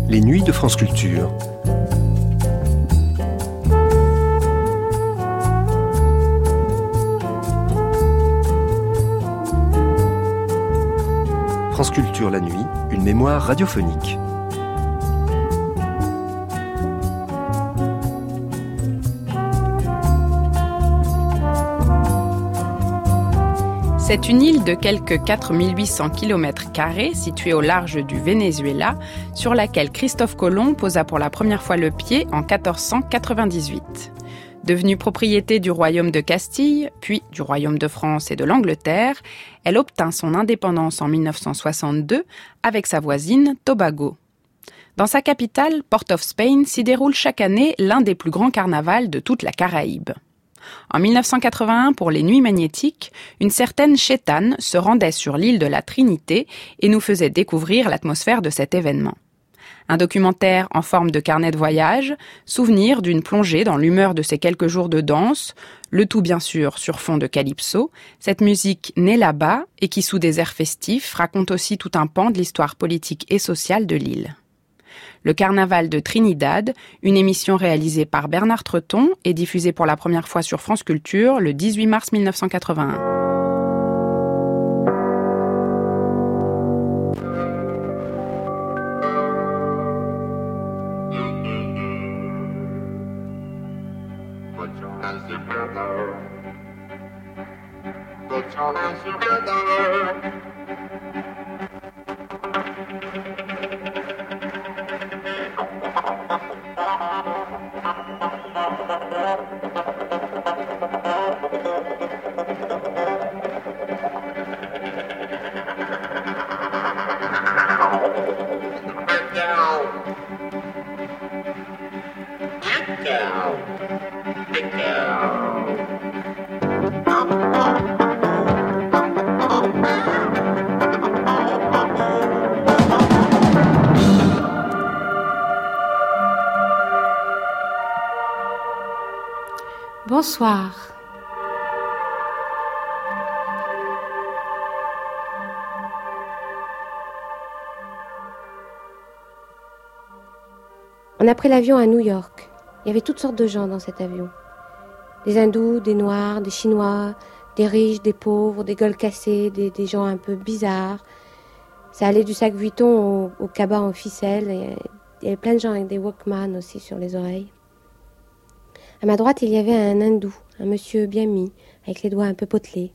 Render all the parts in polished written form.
Les nuits de France Culture. France Culture la nuit, une mémoire radiophonique. C'est une île de quelques 4800 km² située au large du Venezuela, sur laquelle Christophe Colomb posa pour la première fois le pied en 1498. Devenue propriété du royaume de Castille, puis du royaume de France et de l'Angleterre, elle obtint son indépendance en 1962 avec sa voisine Tobago. Dans sa capitale, Port of Spain, s'y déroule chaque année l'un des plus grands carnavals de toute la Caraïbe. En 1981, pour les Nuits magnétiques, une certaine Chétane se rendait sur l'île de la Trinité et nous faisait découvrir l'atmosphère de cet événement. Un documentaire en forme de carnet de voyage, souvenir d'une plongée dans l'humeur de ces quelques jours de danse, le tout bien sûr sur fond de calypso, cette musique née là-bas et qui sous des airs festifs raconte aussi tout un pan de l'histoire politique et sociale de l'île. Le Carnaval de Trinidad, une émission réalisée par Bernard Treton et diffusée pour la première fois sur France Culture le 18 mars 1981. Bonsoir. On a pris l'avion à New York. Il y avait toutes sortes de gens dans cet avion. Des hindous, des noirs, des chinois, des riches, des pauvres, des gueules cassées, des gens un peu bizarres. Ça allait du sac Vuitton au cabas en ficelle. Il y avait plein de gens avec des Walkman aussi sur les oreilles. À ma droite, il y avait un hindou, un monsieur bien mis, avec les doigts un peu potelés.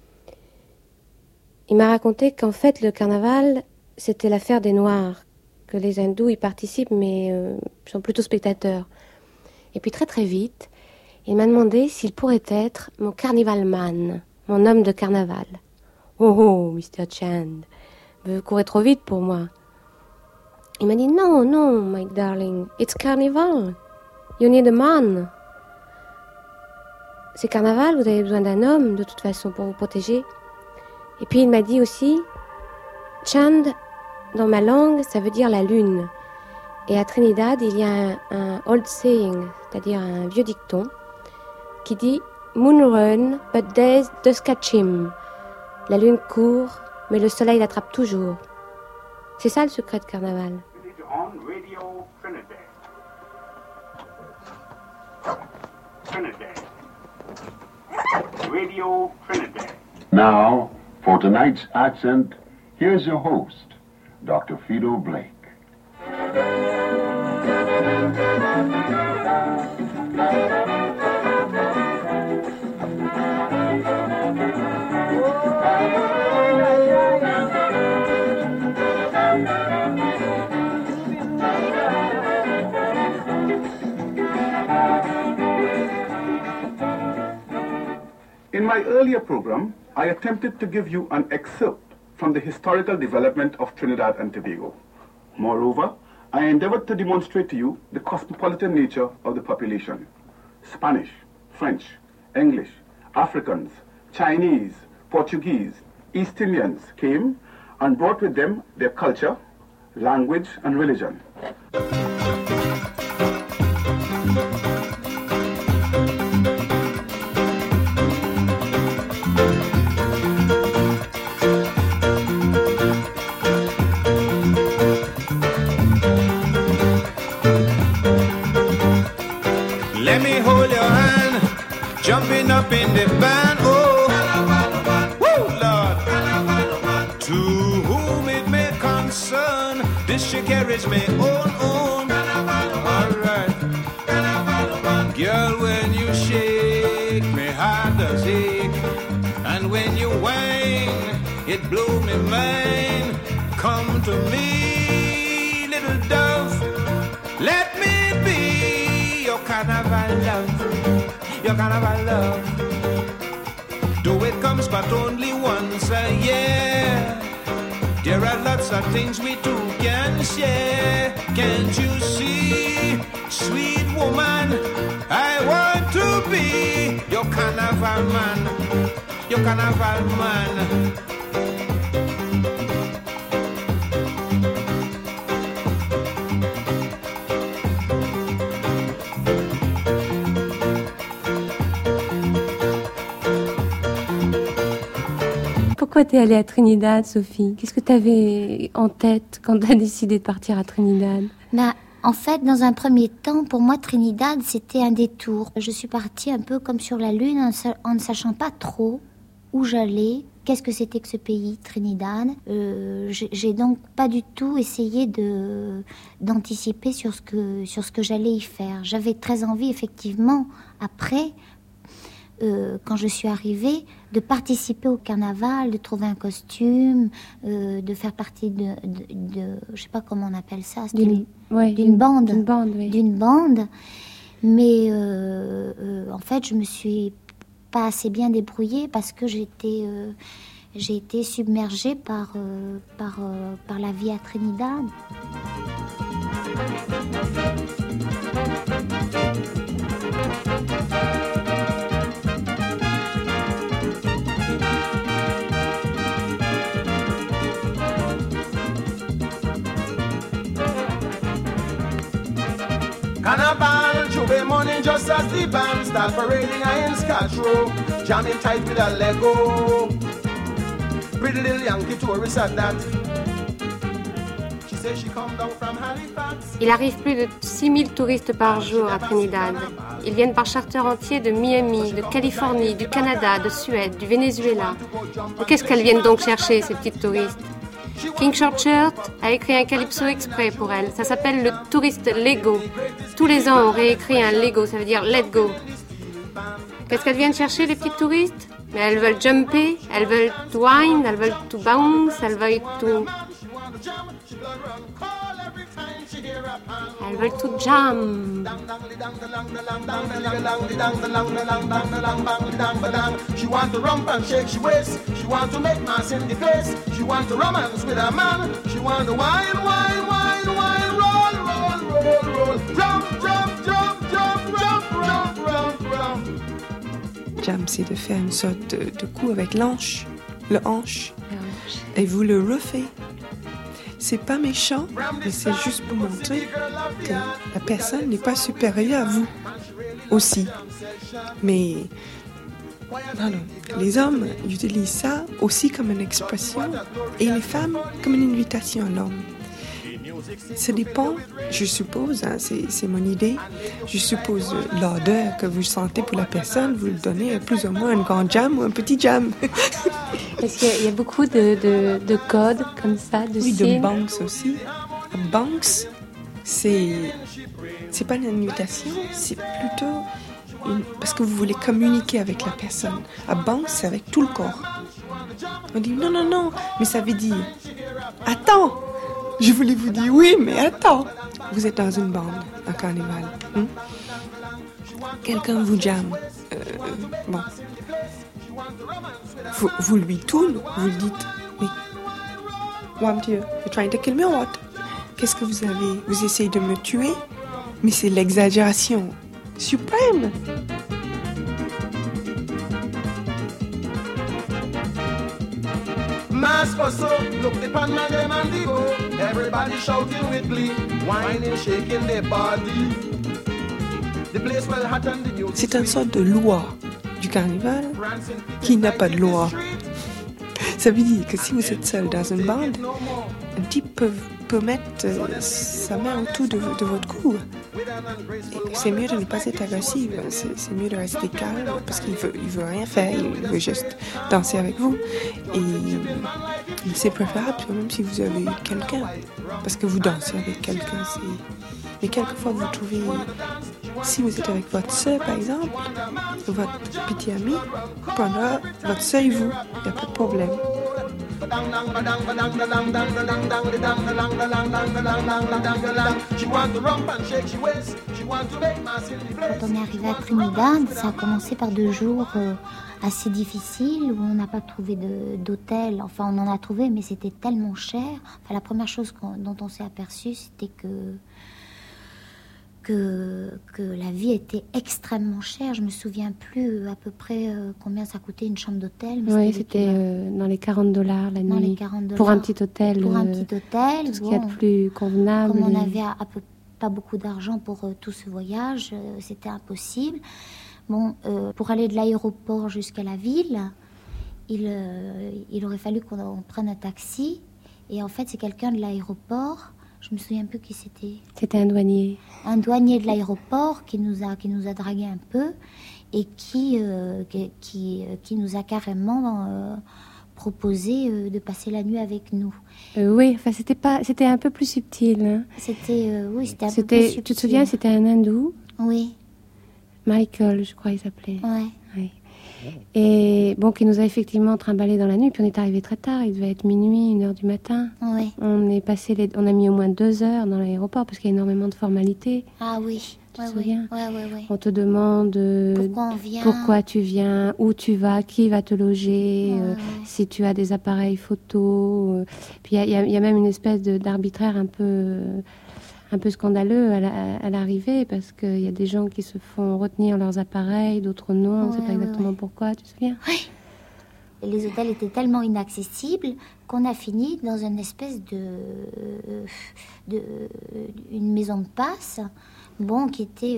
Il m'a raconté qu'en fait, le carnaval, c'était l'affaire des Noirs, que les hindous y participent, mais sont plutôt spectateurs. Et puis très très vite, il m'a demandé s'il pourrait être mon carnivalman, mon homme de carnaval. « Oh, Mr. Chand, vous courez trop vite pour moi. » Il m'a dit « Non, non, my darling, it's carnival. You need a man. » C'est carnaval, vous avez besoin d'un homme, de toute façon, pour vous protéger. Et puis il m'a dit aussi, Chand, dans ma langue, ça veut dire la lune. Et à Trinidad, il y a un old saying, c'est-à-dire un vieux dicton, qui dit Moon run, but days does catch him. La lune court, mais le soleil l'attrape toujours. C'est ça le secret de carnaval. Radio Trinidad. Now, for tonight's accent, here's your host, Dr. Fido Blake. In my earlier program, I attempted to give you an excerpt from the historical development of Trinidad and Tobago. Moreover, I endeavored to demonstrate to you the cosmopolitan nature of the population. Spanish, French, English, Africans, Chinese, Portuguese, East Indians came and brought with them their culture, language, and religion. going up in the band. Oh, woo, Lord. To whom it may concern, this she carries me own. Alright. Girl, when you shake, my heart does ache. And when you whine, it blow me mind. Come to me, little dove. Let me be your carnival love. Your carnival love. Though it comes but only once a year, there are lots of things we two can share. Can't you see, sweet woman, I want to be your carnival man. Your carnival man. Pourquoi t'es allée à Trinidad, Sophie? Qu'est-ce que t'avais en tête quand t'as décidé de partir à Trinidad? En fait, dans un premier temps, pour moi, Trinidad, c'était un détour. Je suis partie un peu comme sur la Lune, en ne sachant pas trop où j'allais, qu'est-ce que c'était que ce pays, Trinidad. J'ai donc pas du tout essayé d'anticiper sur ce que j'allais y faire. J'avais très envie, effectivement, après, quand je suis arrivée, de participer au carnaval, de trouver un costume, de faire partie de je sais pas comment on appelle ça, d'une bande. D'une bande. Mais en fait, je me suis pas assez bien débrouillée parce que j'ai été submergée par la vie à Trinidad. Carnival, J'ouvert money just as the band start parading in Scotch Row, jamming tight with a Lego. Pretty little Yankee tourist at that. She says she come down from Halifax. Il arrive plus de 6000 touristes par jour à Trinidad. Ils viennent par charter entier de Miami, de Californie, du Canada, de Suède, du Venezuela. Mais qu'est-ce qu'elles viennent donc chercher, ces petites touristes? King Shortshirt a écrit un calypso exprès pour elle. Ça s'appelle le touriste Lego. Tous les ans, on réécrit un Lego, ça veut dire let go. Qu'est-ce qu'elles viennent chercher, les petites touristes? Mais elles veulent jumper, elles veulent to wind, elles veulent to bounce, elles veulent to... Elles veulent to jam. She want to rump and shake she waist. She want to make mass in the face. She want to romance with a man. She want to wine, wine, wine, wine, roll, roll, roll, roll. Jump, jump, jump, jump, jump, jump, jump, jump. Jam, c'est de faire une sorte de coup avec l'hanche. Le hanche. Et vous le refaites. C'est pas méchant, mais c'est juste pour montrer que la personne n'est pas supérieure à vous aussi. Mais non, les hommes utilisent ça aussi comme une expression et les femmes comme une invitation à l'homme. Ça dépend, je suppose, hein, c'est mon idée, je suppose l'odeur que vous sentez pour la personne, vous le donnez plus ou moins un grand jam ou un petit jam. Est-ce qu'il y a beaucoup de codes comme ça, de signes? Oui, de banks aussi. Banks, c'est pas une invitation, c'est plutôt parce que vous voulez communiquer avec la personne. À banks, c'est avec tout le corps. On dit non, mais ça veut dire attends. Je voulais vous dire oui, mais attends. Vous êtes dans une bande, un carnaval. Quelqu'un vous jamme. Bon. Vous lui tournez, vous lui dites oui. What, you're trying to kill me or what? Qu'est-ce que vous avez? Vous essayez de me tuer? Mais c'est l'exagération suprême. Mask also, look the pan man them and the go. Everybody shouting with glee, whining, shaking their body. The place well hot and the music. C'est une sorte de loi du carnaval qui n'a pas de loi. Ça veut dire que si vous êtes seul dans une bande, un type peut mettre sa main autour de votre cou. Et c'est mieux de ne pas être agressif, c'est mieux de rester calme parce qu'il veut rien faire, il veut juste danser avec vous. Et c'est préférable même si vous avez quelqu'un, parce que vous dansez avec quelqu'un. Mais quelquefois vous trouvez, si vous êtes avec votre sœur par exemple, votre petit ami prendra votre sœur et vous, il n'y a pas de problème. Quand on est arrivé à Trinidad, ça a commencé par 2 jours assez difficiles où on n'a pas trouvé d'hôtel. Enfin, on en a trouvé, mais c'était tellement cher. Enfin, la première chose dont on s'est aperçu, c'était que la vie était extrêmement chère. Je me souviens plus à peu près combien ça coûtait une chambre d'hôtel. Oui, c'était dans les $40 la nuit. Dans les $40. Pour un petit hôtel. Pour un petit hôtel. Tout ce qu'il y a de plus convenable. Comme on n'avait pas beaucoup d'argent pour tout ce voyage, c'était impossible. Bon, pour aller de l'aéroport jusqu'à la ville, il aurait fallu qu'on prenne un taxi. Et en fait, c'est quelqu'un de l'aéroport. Je me souviens plus qui c'était. C'était un douanier. Un douanier de l'aéroport qui nous a dragué un peu et qui nous a carrément proposé de passer la nuit avec nous. Oui, enfin c'était un peu plus subtil. Hein. C'était un peu plus subtil. Tu te souviens, c'était un hindou. Oui. Michael, je crois, il s'appelait. Ouais. Oui. Et bon, qui nous a effectivement trimballé dans la nuit, puis on est arrivé très tard, il devait être minuit, 1h du matin. Oui. On a mis au moins 2 heures dans l'aéroport parce qu'il y a énormément de formalités. Ah oui. Tu te souviens ? Ouais. On te demande pourquoi tu viens, où tu vas, qui va te loger, si tu as des appareils photo. Puis il y a même une espèce d'arbitraire un peu scandaleux à l'arrivée parce qu'il y a des gens qui se font retenir leurs appareils, d'autres non, on ne sait pas exactement pourquoi, tu te souviens ? Oui. Et les hôtels étaient tellement inaccessibles qu'on a fini dans une espèce une maison de passe, qui était...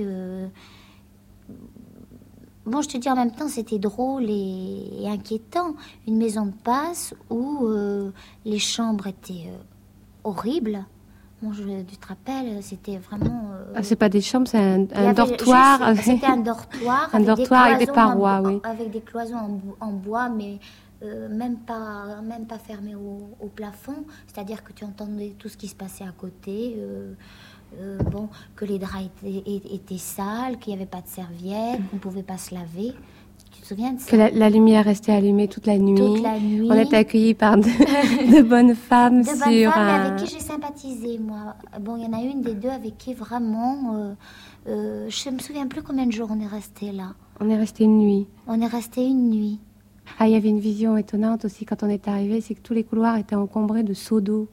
je te dis en même temps, c'était drôle et inquiétant. Une maison de passe où les chambres étaient horribles. Tu te rappelles, c'était vraiment... c'est pas des chambres, c'est un dortoir. C'était un dortoir. Avec des parois, oui. Avec des cloisons en bois, mais même pas fermées au plafond. C'est-à-dire que tu entendais tout ce qui se passait à côté. Que les draps étaient sales, qu'il n'y avait pas de serviettes, qu'on ne pouvait pas se laver. Tu te souviens de ça ? Que la lumière restait allumée toute la nuit. Toute la nuit. On était accueillis par de bonnes femmes. Mais avec qui j'ai sympathisé, moi. Il y en a une des deux avec qui vraiment... je ne me souviens plus combien de jours on est resté là. On est resté une nuit. On est resté une nuit. Ah, il y avait une vision étonnante aussi quand on est arrivé, c'est que tous les couloirs étaient encombrés de seaux d'eau.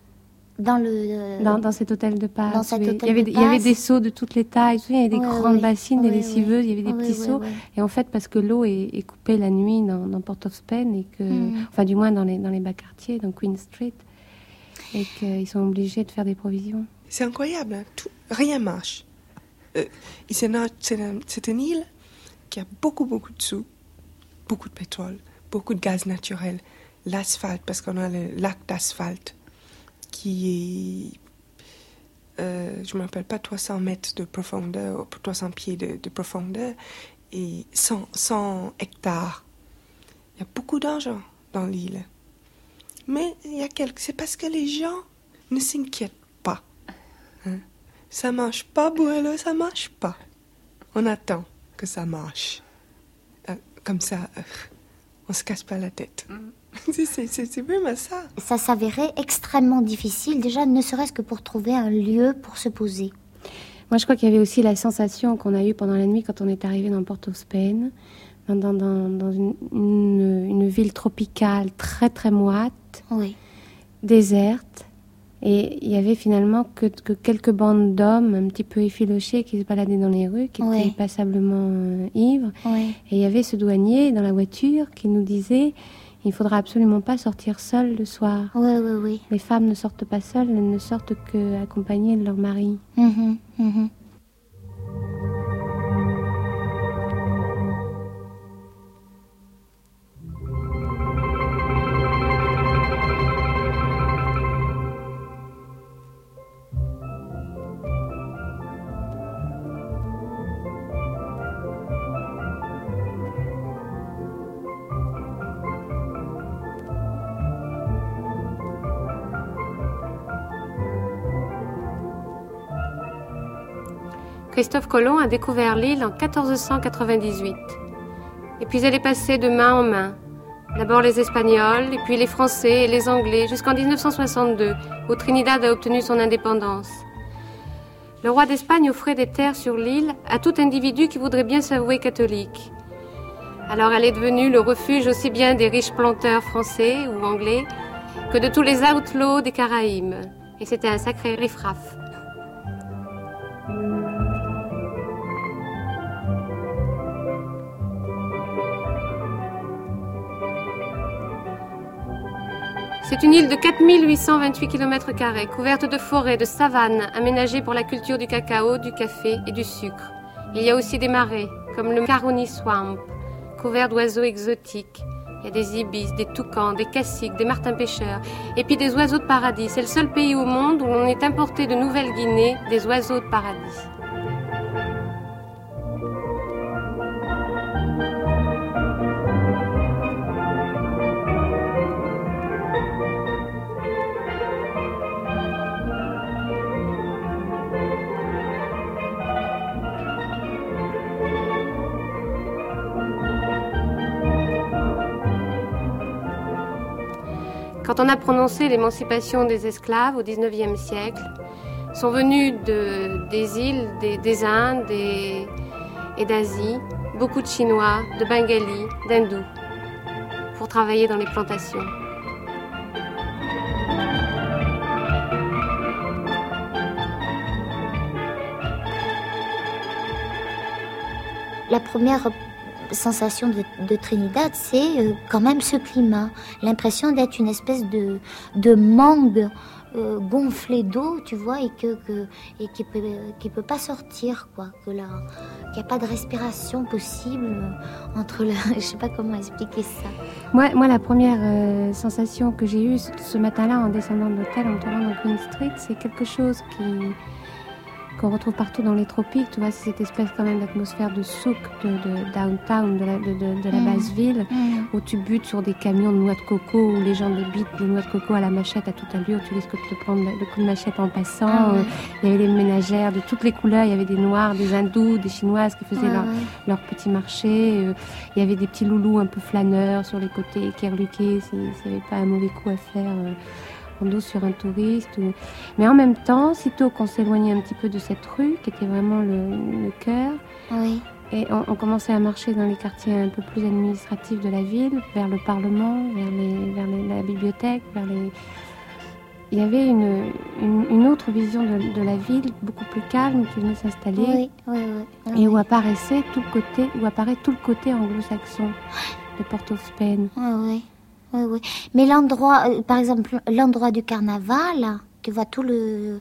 Dans cet hôtel de passe. Il y avait des seaux de toutes les tailles. Il y avait des grandes bassines, des lessiveuses, il y avait des petits seaux. Et en fait, parce que l'eau est coupée la nuit dans Port of Spain, et que, du moins dans les bas quartiers, dans Queen Street, et qu'ils sont obligés de faire des provisions. C'est incroyable, hein. Rien marche. C'est une île qui a beaucoup de sous, beaucoup de pétrole, beaucoup de gaz naturel, l'asphalte, parce qu'on a le lac d'asphalte qui est, je ne me rappelle pas, 300 mètres de profondeur, 300 pieds de profondeur, et 100 hectares. Il y a beaucoup d'argent dans l'île. Mais c'est parce que les gens ne s'inquiètent pas. Hein? Ça marche pas, Buelo, ça marche pas. On attend que ça marche. Comme ça, on se casse pas la tête. C'est vraiment ça. Ça s'avérait extrêmement difficile, déjà ne serait-ce que pour trouver un lieu pour se poser. Moi, je crois qu'il y avait aussi la sensation qu'on a eue pendant la nuit quand on est arrivé dans Port of Spain, dans une ville tropicale très très moite, déserte. Et il y avait finalement que quelques bandes d'hommes un petit peu effilochés qui se baladaient dans les rues, qui étaient passablement ivres. Et il y avait ce douanier dans la voiture qui nous disait... Il ne faudra absolument pas sortir seul le soir. Oui. Les femmes ne sortent pas seules, elles ne sortent qu'accompagnées de leur mari. Christophe Colomb a découvert l'île en 1498. Et puis elle est passée de main en main. D'abord les Espagnols, et puis les Français et les Anglais, jusqu'en 1962, où Trinidad a obtenu son indépendance. Le roi d'Espagne offrait des terres sur l'île à tout individu qui voudrait bien s'avouer catholique. Alors elle est devenue le refuge aussi bien des riches planteurs français ou anglais que de tous les outlaws des Caraïbes. Et c'était un sacré riff-raff. C'est une île de 4828 km², couverte de forêts, de savanes, aménagée pour la culture du cacao, du café et du sucre. Il y a aussi des marais, comme le Caroni Swamp, couvert d'oiseaux exotiques. Il y a des ibis, des toucans, des caciques, des martins pêcheurs, et puis des oiseaux de paradis. C'est le seul pays au monde où l'on est importé de Nouvelle-Guinée des oiseaux de paradis. Quand on a prononcé l'émancipation des esclaves au XIXe siècle, sont venus des îles, des Indes et d'Asie, beaucoup de Chinois, de Bengalis, d'Hindous, pour travailler dans les plantations. La première sensation de Trinidad, c'est quand même ce climat, l'impression d'être une espèce de mangue gonflé d'eau, tu vois, et qui peut pas sortir, quoi, qu'il n'y a pas de respiration possible entre je sais pas comment expliquer ça. Moi, la première sensation que j'ai eue ce matin-là en descendant de l'hôtel, en tournant dans Queen Street, c'est quelque chose qu'on retrouve partout dans les tropiques, tu vois, c'est cette espèce quand même d'atmosphère de souk, de downtown, de la basse ville, où tu butes sur des camions de noix de coco, où les gens débitent des noix de coco à la machette à toute allure, tu risques de te prendre le coup de machette en passant. Il y avait des ménagères de toutes les couleurs, il y avait des noirs, des hindous, des chinoises qui faisaient leur petit marché. Il y avait des petits loulous un peu flâneurs sur les côtés, qui reluquaient s'il n'y avait pas un mauvais coup à faire. En dos sur un touriste. Mais en même temps, sitôt qu'on s'éloignait un petit peu de cette rue, qui était vraiment le cœur, et on commençait à marcher dans les quartiers un peu plus administratifs de la ville, vers le Parlement, vers la bibliothèque, il y avait une autre vision de la ville, beaucoup plus calme, qui venait s'installer, et où apparaît tout le côté anglo-saxon de Port-of-Spain. Oui. Mais l'endroit, par exemple, l'endroit du carnaval, tu vois tout le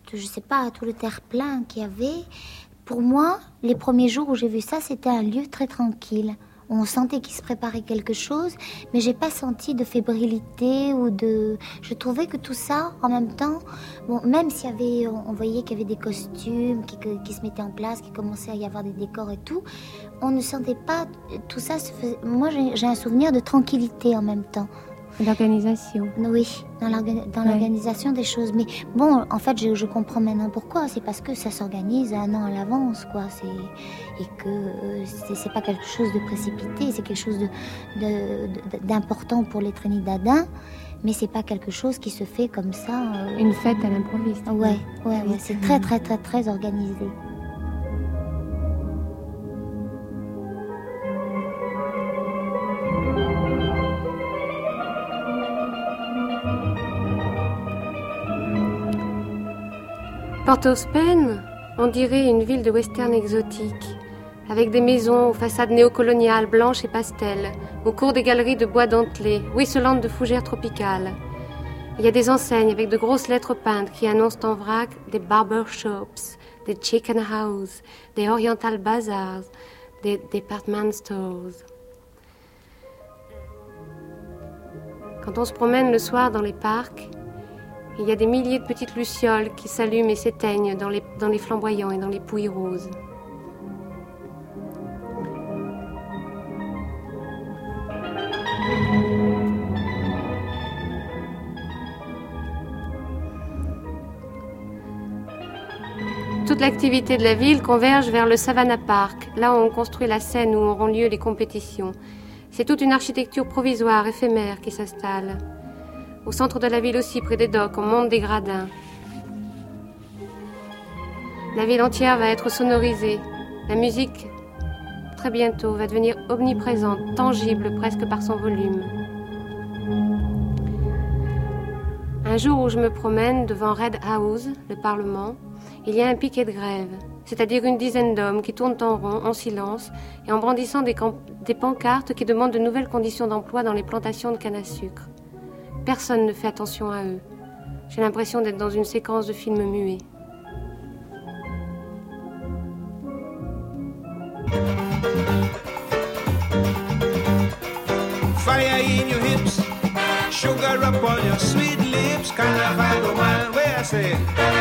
terre-plein qu'il y avait. Pour moi, les premiers jours où j'ai vu ça, c'était un lieu très tranquille. On sentait qu'il se préparait quelque chose, mais j'ai pas senti de fébrilité Je trouvais que tout ça, en même temps, bon, même s'il y avait, on voyait qu'il y avait des costumes qui se mettaient en place, qu'il commençait à y avoir des décors et tout, on ne sentait pas tout ça. Moi, j'ai un souvenir de tranquillité en même temps. L'organisation. Oui, dans l'organisation des choses. Mais bon, en fait, je comprends maintenant pourquoi. C'est parce que ça s'organise 1 an à l'avance, quoi. Et que c'est pas quelque chose de précipité, c'est quelque chose d'important pour les Trinidadiens. Mais c'est pas quelque chose qui se fait comme ça. Une fête à l'improviste. Ouais. C'est très, très, très, très organisé. Port-of-Spain, on dirait une ville de western exotique, avec des maisons aux façades néocoloniales blanches et pastel, au cours des galeries de bois dentelé, ruisselantes de fougères tropicales. Il y a des enseignes avec de grosses lettres peintes qui annoncent en vrac des barber shops, des chicken houses, des oriental bazaars, des department stores. Quand on se promène le soir dans les parcs, il y a des milliers de petites lucioles qui s'allument et s'éteignent dans les flamboyants et dans les pouilles roses. Toute l'activité de la ville converge vers le Savannah Park, là où on construit la scène où auront lieu les compétitions. C'est toute une architecture provisoire, éphémère, qui s'installe. Au centre de la ville aussi, près des docks, on monte des gradins. La ville entière va être sonorisée. La musique, très bientôt, va devenir omniprésente, tangible presque par son volume. Un jour où je me promène devant Red House, le Parlement, il y a un piquet de grève, c'est-à-dire une dizaine d'hommes qui tournent en rond, en silence, et en brandissant des pancartes qui demandent de nouvelles conditions d'emploi dans les plantations de canne à sucre. Personne ne fait attention à eux. J'ai l'impression d'être dans une séquence de film muet. Fire in your hips, sugar up on your sweet lips, carnival woman, where I say,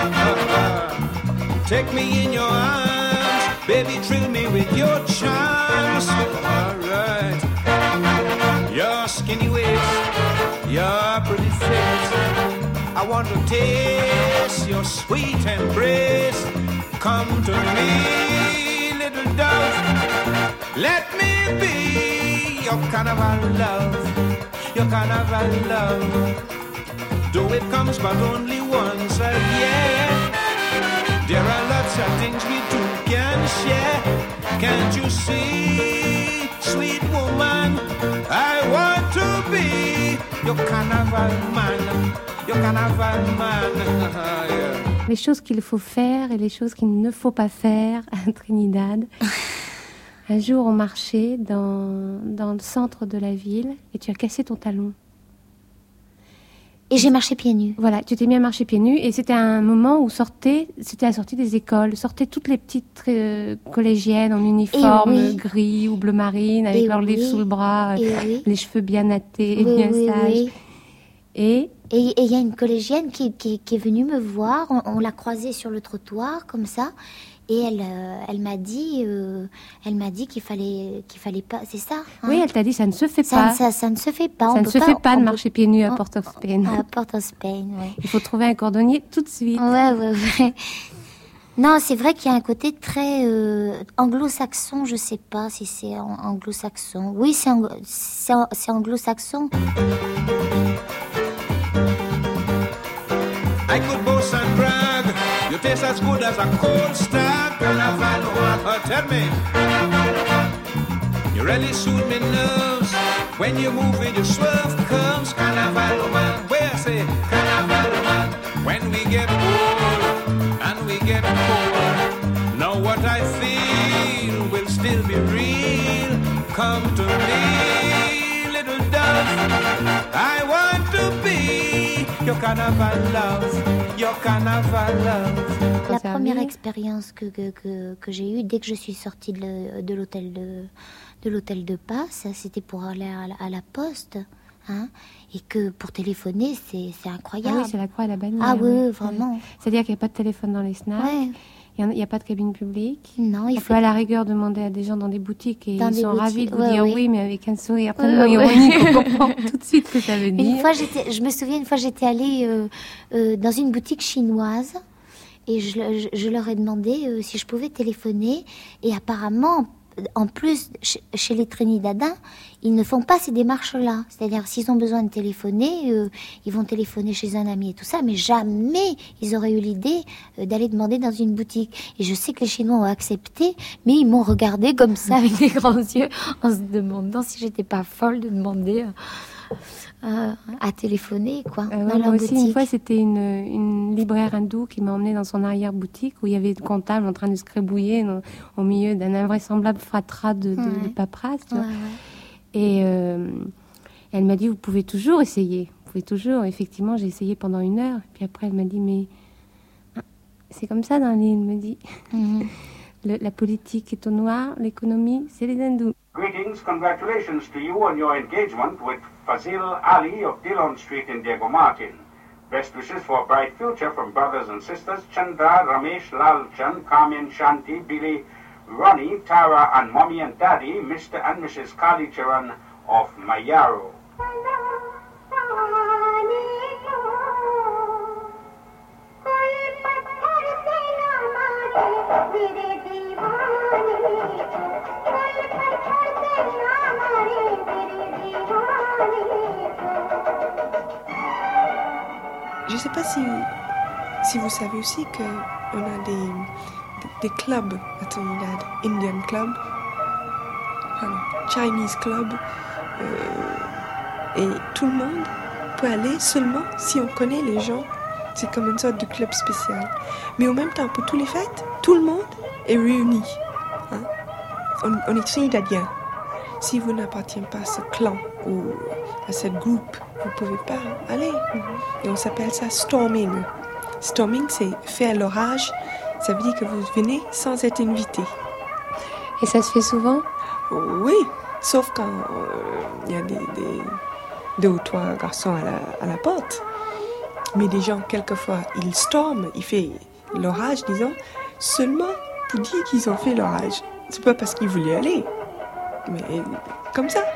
take me in your arms, baby, thrill me with your charms. Alright, your skinny waist, your pretty face, I want to taste your sweet embrace. Come to me, little dove, let me be your carnival love, your carnival love. Though it comes but only once a year, there are lots of things we two can share. Can't you see, sweet woman, I want to be your carnival man, your carnival man. Yeah. Les choses qu'il faut faire et les choses qu'il ne faut pas faire à Trinidad. Un jour, on marchait dans le centre de la ville et tu as cassé ton talon. Et j'ai marché pieds nus. Voilà, tu t'es mis à marcher pieds nus et c'était un moment où c'était la sortie des écoles, sortaient toutes les petites collégiennes en uniforme gris ou bleu marine avec leurs livres sous le bras, les cheveux bien nattés, bien sages. Et il y a une collégienne qui est venue me voir, on l'a croisée sur le trottoir comme ça. Et elle m'a dit qu'il fallait pas, c'est ça, hein? Oui, elle t'a dit ça ne se fait pas. Ça ne se fait pas. Ça ne se fait pas de marcher pieds nus à Port of Spain. À Port of Spain, oui. Il faut trouver un cordonnier tout de suite. Ouais. Non, c'est vrai qu'il y a un côté très anglo-saxon. Je sais pas si c'est anglo-saxon. Oui, c'est anglo-saxon. I could boast and brag. You taste as good as a cold stag. Carnival woman, tell me. You really soothe me nerves. When you move with your swerve curves. Carnival woman, where I say carnival woman. When we get old and we get cold, know what I feel will still be real. Come to me, little dove. I want to be your carnival love, your carnival love. La première expérience que j'ai eue dès que je suis sortie de l'hôtel de passe, c'était pour aller à la poste, hein, et que pour téléphoner, c'est incroyable. Ah oui, c'est la croix et la bannière. Ah oui, vraiment. Ouais. C'est-à-dire qu'il n'y a pas de téléphone dans les snacks. Ouais. Il n'y a pas de cabine publique. Non, on peut à la rigueur demander à des gens dans des boutiques et ils sont ravis de vous dire oui, mais avec un sourire tellement ironique, on comprend tout de suite ce que ça veut dire. Je me souviens, une fois, j'étais allée dans une boutique chinoise et je leur ai demandé si je pouvais téléphoner. Et apparemment, en plus, chez les Trinidadiens, ils ne font pas ces démarches-là. C'est-à-dire, s'ils ont besoin de téléphoner, ils vont téléphoner chez un ami et tout ça, mais jamais ils auraient eu l'idée d'aller demander dans une boutique. Et je sais que les Chinois ont accepté, mais ils m'ont regardé comme ça, avec des grands yeux, en se demandant si j'étais pas folle de demander à téléphoner, quoi, dans leur moi aussi, boutique. une fois, c'était une libraire hindoue qui m'a emmenée dans son arrière-boutique où il y avait le comptable en train de se crébouiller au milieu d'un invraisemblable fratras de paperasse. Et elle m'a dit, vous pouvez toujours essayer. Vous pouvez toujours. Effectivement, j'ai essayé pendant 1 heure. Puis après, elle m'a dit, mais c'est comme ça dans l'île, me dit. La politique est au noir, l'économie, c'est les hindous. Greetings, congratulations to you on your engagement with Fazil Ali of Dillon Street in Diego Martin. Best wishes for a bright future from brothers and sisters Chandra, Ramesh, Lalchan, Carmen, Shanti, Billy, Ronnie, Tara, and Mommy and Daddy, Mr. and Mrs. Kali Charan of Mayaro. Je ne sais pas si vous savez aussi qu'on a des clubs à Trinidad. Indian Club, Chinese Club. Et tout le monde peut aller seulement si on connaît les gens. C'est comme une sorte de club spécial. Mais en même temps, pour toutes les fêtes, tout le monde est réuni. Hein? On est Trinidadiens. Si vous n'appartenez pas à ce clan ou à ce groupe, vous ne pouvez pas aller. Et on s'appelle ça storming. Storming, c'est faire l'orage. Ça veut dire que vous venez sans être invité. Et ça se fait souvent? Oui, sauf quand il y a deux ou trois garçons à la porte. Mais des gens, quelquefois, ils storment, ils font l'orage, disons, seulement pour dire qu'ils ont fait l'orage. C'est pas parce qu'ils voulaient aller, mais comme ça.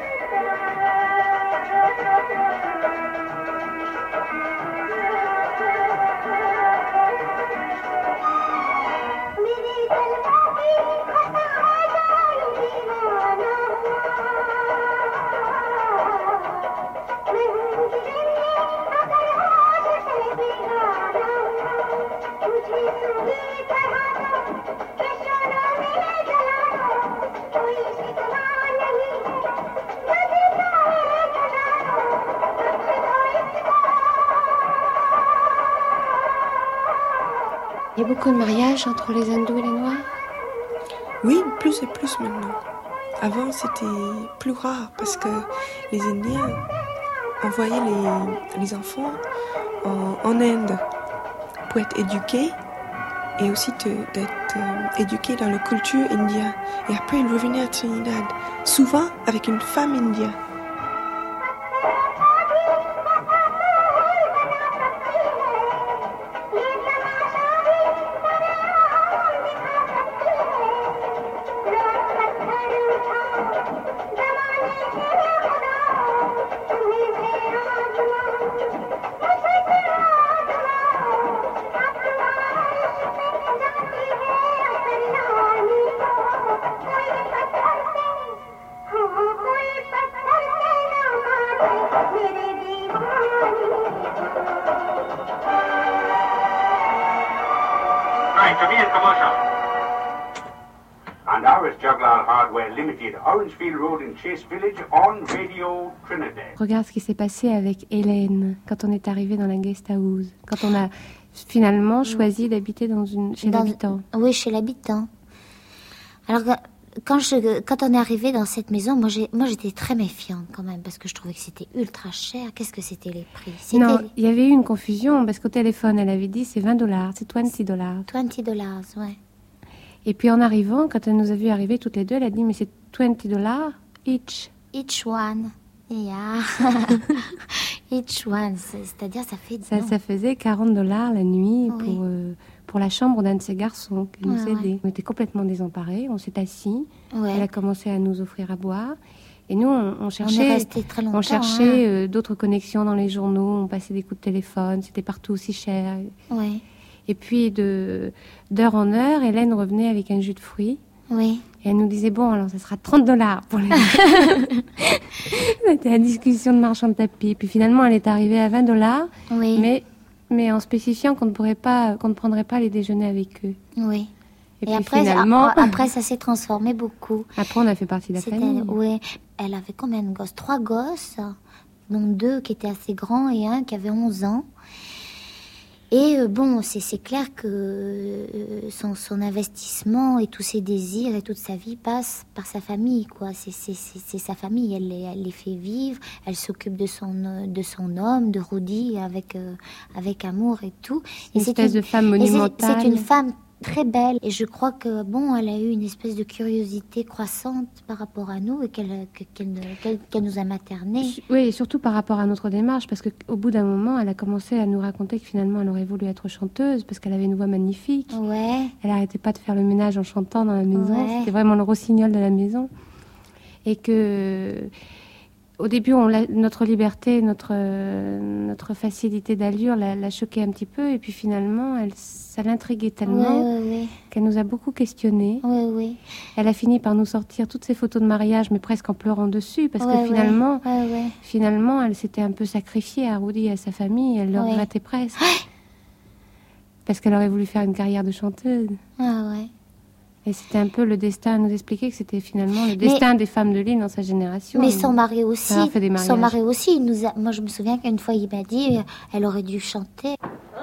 Il y a beaucoup de mariages entre les hindous et les noirs? Oui, plus et plus maintenant. Avant, c'était plus rare parce que les Indiens envoyaient les enfants en Inde pour être éduqués et aussi d'être éduqués dans la culture indienne. Et après, ils revenaient à Trinidad, souvent avec une femme indienne. And now is Juglal Hardware Limited, Orangefield Road in Chase Village, on Radio Trinidad. Regarde ce qui s'est passé avec Hélène quand on est arrivé dans la guest house, quand on a finalement choisi d'habiter chez l'habitant. Oui, chez l'habitant. Alors, quand on est arrivé dans cette maison, moi j'étais très méfiante quand même, parce que je trouvais que c'était ultra cher. Qu'est-ce que c'était les prix? Non, il y avait eu une confusion, parce qu'au téléphone, elle avait dit c'est $20, c'est $20. $20, ouais. Et puis en arrivant, quand elle nous a vu arriver toutes les deux, elle a dit mais c'est $20 each. Each one. Yeah. Each one, c'est-à-dire ça fait... Ça faisait $40 la nuit pour la chambre d'un de ces garçons qui nous aidait. Ouais. On était complètement désemparés, on s'est assis, elle a commencé à nous offrir à boire. Et nous, on cherchait, on est resté très longtemps, on cherchait d'autres connexions dans les journaux, on passait des coups de téléphone, c'était partout aussi cher. Ouais. Et puis, d'heure en heure, Hélène revenait avec un jus de fruits. Oui. Et elle nous disait, bon, alors ça sera $30 pour les... C'était la discussion de marchand de tapis. Puis finalement, elle est arrivée à $20, mais en spécifiant qu'on ne prendrait pas les déjeuners avec eux. Oui. Et puis après, finalement... après, ça s'est transformé beaucoup. Après, on a fait partie de la famille. Oui. Elle avait combien de gosses? 3 gosses, dont 2 qui étaient assez grands et un qui avait 11 ans. Et bon, c'est clair que son investissement et tous ses désirs et toute sa vie passent par sa famille, quoi. C'est sa famille, elle les fait vivre, elle s'occupe de son homme, de Rudy, avec amour et tout. Une espèce de femme monumentale. C'est une femme très belle. Et je crois que, bon, elle a eu une espèce de curiosité croissante par rapport à nous et qu'elle nous a maternés. Oui, et surtout par rapport à notre démarche, parce qu'au bout d'un moment, elle a commencé à nous raconter que finalement, elle aurait voulu être chanteuse, parce qu'elle avait une voix magnifique. Ouais. Elle n'arrêtait pas de faire le ménage en chantant dans la maison. Ouais. C'était vraiment le rossignol de la maison. Et que... au début, notre liberté, notre facilité d'allure l'a choquée un petit peu. Et puis finalement, ça l'intriguait tellement qu'elle nous a beaucoup questionnés. Elle a fini par nous sortir toutes ses photos de mariage, mais presque en pleurant dessus. Parce que finalement, elle s'était un peu sacrifiée à Rudy et à sa famille. Elle le regrettait presque. Parce qu'elle aurait voulu faire une carrière de chanteuse. Et c'était un peu le destin à nous expliquer que c'était finalement le destin des femmes de l'île dans sa génération. Mais son mari aussi. Moi, je me souviens qu'une fois, il m'a dit elle aurait dû chanter.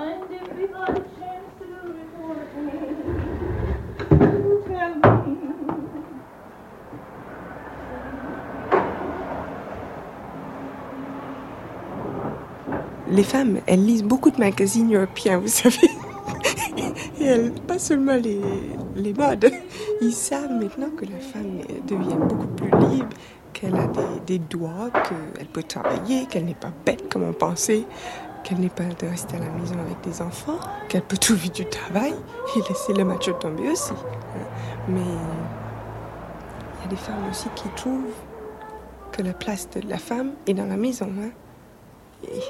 Les femmes, elles lisent beaucoup de magazines européens, vous savez. Et elles, pas seulement les modes. Ils savent maintenant que la femme devient beaucoup plus libre, qu'elle a des droits, qu'elle peut travailler, qu'elle n'est pas bête comme on pensait, qu'elle n'est pas de rester à la maison avec des enfants, qu'elle peut trouver du travail et laisser le macho tomber aussi. Mais il y a des femmes aussi qui trouvent que la place de la femme est dans la maison. Et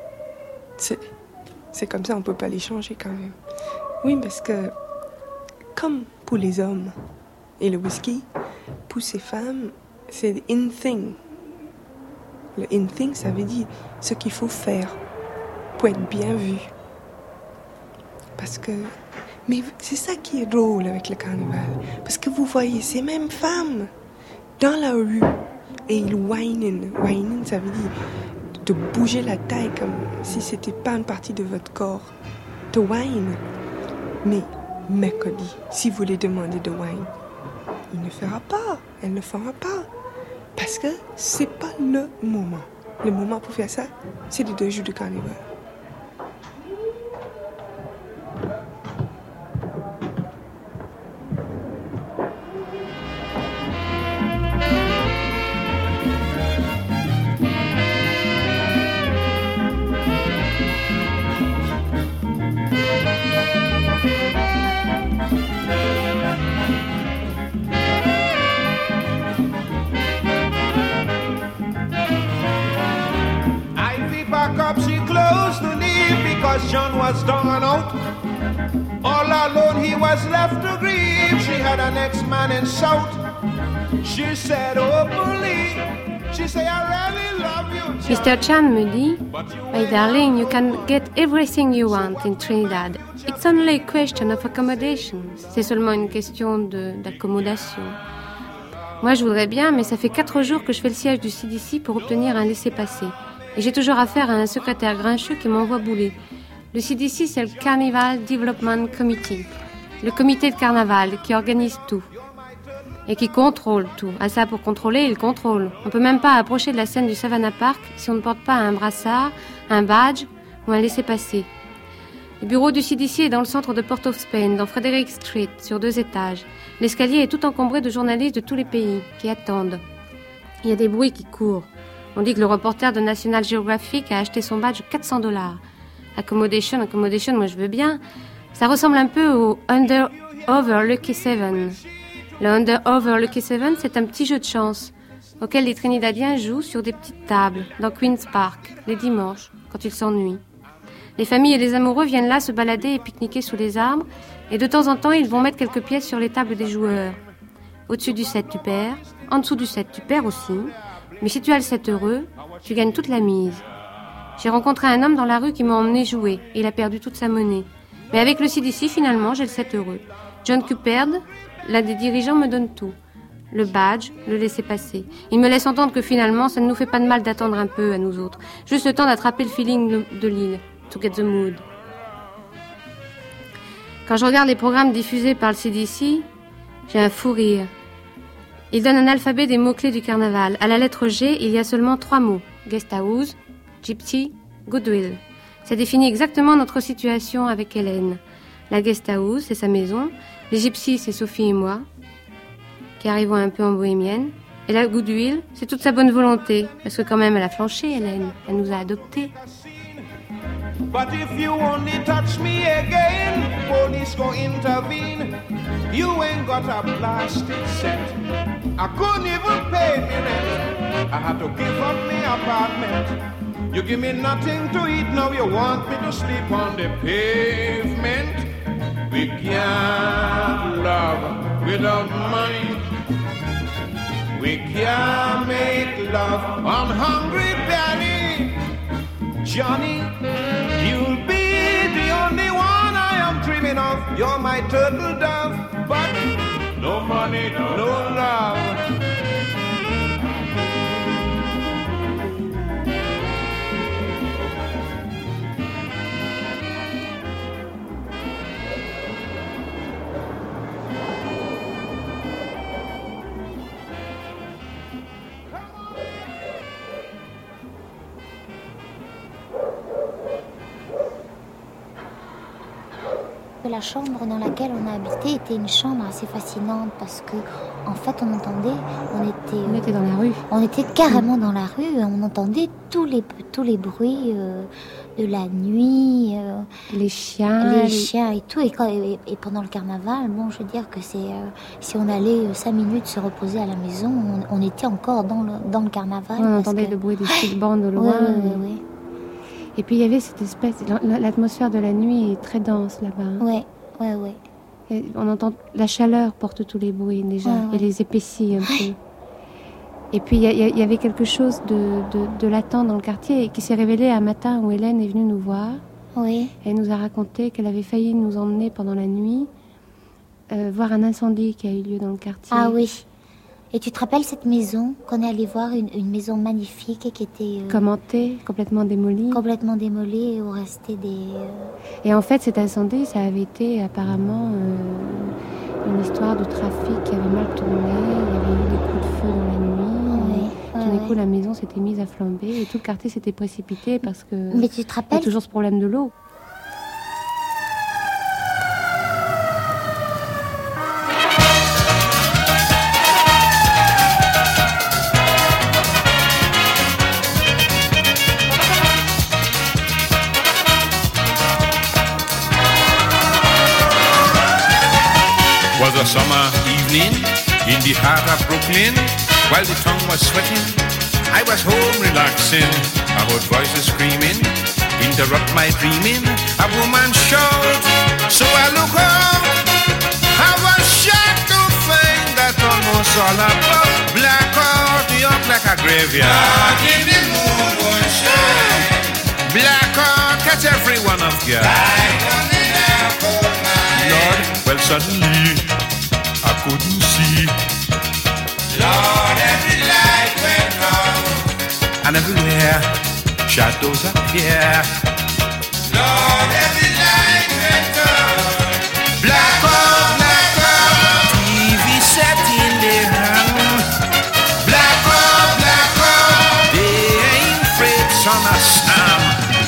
c'est comme ça, on ne peut pas les changer quand même. Oui, parce que, comme pour les hommes et le whisky, pour ces femmes, c'est the in thing. Le in thing, ça veut dire ce qu'il faut faire pour être bien vu. Parce que... Mais c'est ça qui est drôle avec le carnaval. Parce que vous voyez ces mêmes femmes dans la rue et ils whinent. Whinent, ça veut dire de bouger la taille comme si c'était pas une partie de votre corps. De whine. Mais mercredi, si vous les demandez de wine, il ne fera pas. Elle ne fera pas. Parce que c'est pas le moment. Le moment pour faire ça, c'est les 2 jours de carnaval. John was down and out. All alone he was left to grieve. She had an ex-man in South. She said, oh, Bully. She said, I really love you. Mr. Chan me dit, my darling, you can get everything you want in Trinidad. It's only a question of accommodation. C'est seulement une question d'accommodation. Moi, je voudrais bien, mais ça fait 4 jours que je fais le siège du CDC pour obtenir un laissez-passer. Et j'ai toujours affaire à un secrétaire grincheux qui m'envoie bouler. Le CDC, c'est le Carnival Development Committee, le comité de carnaval qui organise tout et qui contrôle tout. À ça, pour contrôler, il contrôle. On ne peut même pas approcher de la scène du Savannah Park si on ne porte pas un brassard, un badge ou un laissez-passer. Le bureau du CDC est dans le centre de Port-of-Spain, dans Frederick Street, sur 2 étages. L'escalier est tout encombré de journalistes de tous les pays qui attendent. Il y a des bruits qui courent. On dit que le reporter de National Geographic a acheté son badge $400. Accommodation, moi je veux bien. Ça ressemble un peu au Under Over Lucky 7. Le Under Over Lucky 7, c'est un petit jeu de chance auquel les Trinidadiens jouent sur des petites tables dans Queen's Park, les dimanches, quand ils s'ennuient. Les familles et les amoureux viennent là se balader et pique-niquer sous les arbres, et de temps en temps, ils vont mettre quelques pièces sur les tables des joueurs. Au-dessus du 7, tu perds. En dessous du 7, tu perds aussi. Mais si tu as le 7 heureux, tu gagnes toute la mise. J'ai rencontré un homme dans la rue qui m'a emmené jouer. Il a perdu toute sa monnaie. Mais avec le CDC, finalement, j'ai le 7 heureux. John Cuperd, l'un des dirigeants, me donne tout. Le badge, le laisser-passer. Il me laisse entendre que finalement, ça ne nous fait pas de mal d'attendre un peu à nous autres. Juste le temps d'attraper le feeling de l'île. To get the mood. Quand je regarde les programmes diffusés par le CDC, j'ai un fou rire. Il donne un alphabet des mots-clés du carnaval. À la lettre G, il y a seulement 3 mots. Guest house, gypsy, goodwill. Ça définit exactement notre situation avec Hélène. La guest house, c'est sa maison. Les gypsies, c'est Sophie et moi, qui arrivons un peu en bohémienne. Et la goodwill, c'est toute sa bonne volonté. Parce que quand même, elle a flanché, Hélène. Elle nous a adoptés. But if you only touch me again, police go intervene. You ain't got a blasted cent. I couldn't even pay me rent. I had to give up my apartment. You give me nothing to eat, now you want me to sleep on the pavement. We can't love without money. We can't make love on hungry belly. Johnny, you'll be the only one I am dreaming of. You're my turtle dove, but no money, no love. La chambre dans laquelle on a habité était une chambre assez fascinante parce que, en fait, on entendait, on était dans la rue. On était carrément dans la rue, on entendait tous les bruits de la nuit, les chiens et tout. Et pendant le carnaval, bon, je veux dire que si on allait 5 minutes se reposer à la maison, on était encore dans le carnaval. On entendait le bruit des bandes au loin. Ouais. Et puis il y avait cette espèce... L'atmosphère de la nuit est très dense là-bas. Ouais. Et on entend... La chaleur porte tous les bruits déjà, et les épaissit un peu. Et puis il y avait quelque chose de latent dans le quartier qui s'est révélé un matin où Hélène est venue nous voir. Oui. Elle nous a raconté qu'elle avait failli nous emmener pendant la nuit voir un incendie qui a eu lieu dans le quartier. Ah oui. Et tu te rappelles cette maison qu'on est allé voir, une maison magnifique qui était... commentée, complètement démolie. Complètement démolie et où restaient des... Et en fait, cet incendie, ça avait été apparemment une histoire de trafic qui avait mal tourné. Il y avait eu des coups de feu dans la nuit. Tout d'un coup, la maison s'était mise à flamber et tout le quartier s'était précipité parce que... Mais tu te rappelles... Il y a toujours ce problème de l'eau. A summer evening in the heart of Brooklyn, while the tongue was sweating, I was home relaxing. I heard voices screaming, interrupt my dreaming. A woman shout, so I look up. I was shocked to find that almost all above blackout, up like a graveyard. Dark in the moon won't shine. Blackout, catch every one of you. Like on the apple mine. Lord, well suddenly I couldn't see. Lord, every light went out, and everywhere shadows appear. Lord, every light went out. Blackout, blackout. TV set in the room. Blackout, blackout. They ain't afraid, son of Sam.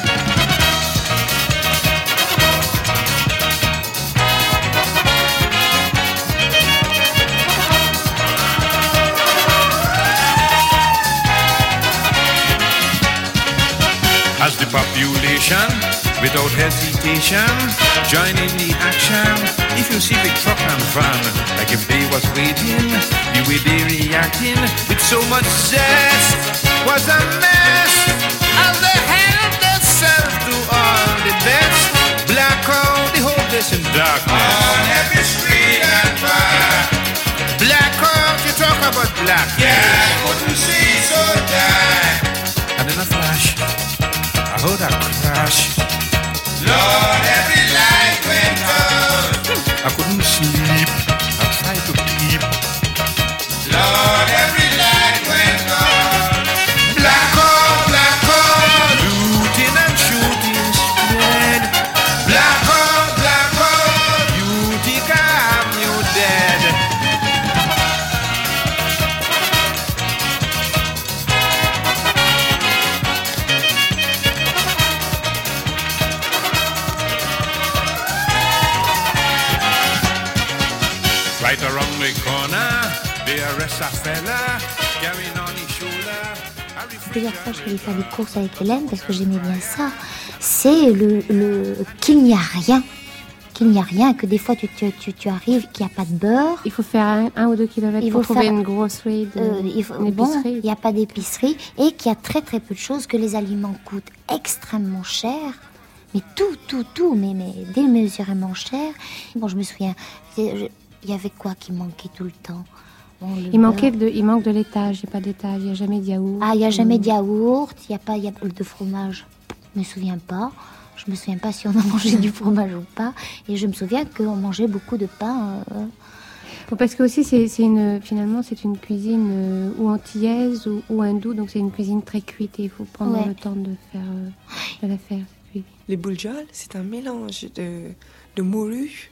As the population, without hesitation, join in the action. If you see big truck and van, like if they was waiting, the way they reacting with so much zest was a mess. And they helped themselves to all the best. Blackout, the hopeless in darkness. On every street and bar. Blackout, you talk about black. Yeah, I couldn't see so die. And in a flash, I heard a crash. Lord, every light went out. I couldn't sleep. I tried to peep. Lord, every light went out. Blackout, blackout. Looting and shooting spread. Blackout, blackout. You think I'm you dead. Right around the corner, they arrest a fella, carrying on his shoulder. Plusieurs fois, je suis allée faire des courses avec Hélène parce que j'aimais bien ça. C'est le qu'il n'y a rien qu'il n'y a rien, que des fois tu arrives, qu'il n'y a pas de beurre. Il faut faire 1 ou 2 kilomètres pour trouver une grocery, une épicerie. Il n'y a pas d'épicerie et qu'il y a très très peu de choses, que les aliments coûtent extrêmement cher. Mais tout, mais démesurément cher. Bon, je me souviens, il y avait quoi qui manquait tout le temps? Bon, il manque de laitage, il n'y a pas de laitage, il n'y a jamais de yaourt. Ah, il n'y a jamais de yaourt, il n'y a pas de fromage. Je me souviens pas si on a mangé du fromage ou pas. Et je me souviens qu'on mangeait beaucoup de pain. Bon, parce que aussi, finalement, c'est une cuisine ou antillaise ou hindoue, donc c'est une cuisine très cuite et il faut prendre le temps de la faire. Les bouljol, c'est un mélange de morue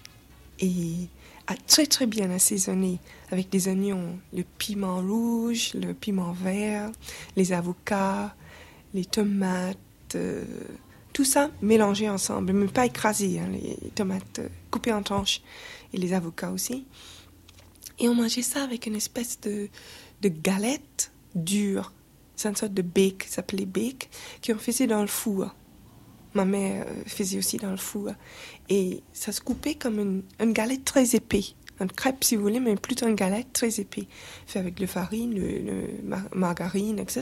et très très bien assaisonné avec des oignons, le piment rouge, le piment vert, les avocats, les tomates, tout ça mélangé ensemble, mais pas écrasé, les tomates coupées en tranches et les avocats aussi. Et on mangeait ça avec une espèce de galette dure. C'est une sorte de bake, ça s'appelait bake, qu'on faisait dans le four. Ma mère faisait aussi dans le four. Et ça se coupait comme une galette très épais. Une crêpe, si vous voulez, mais plutôt une galette très épais. Fait avec le farine, le margarine, etc.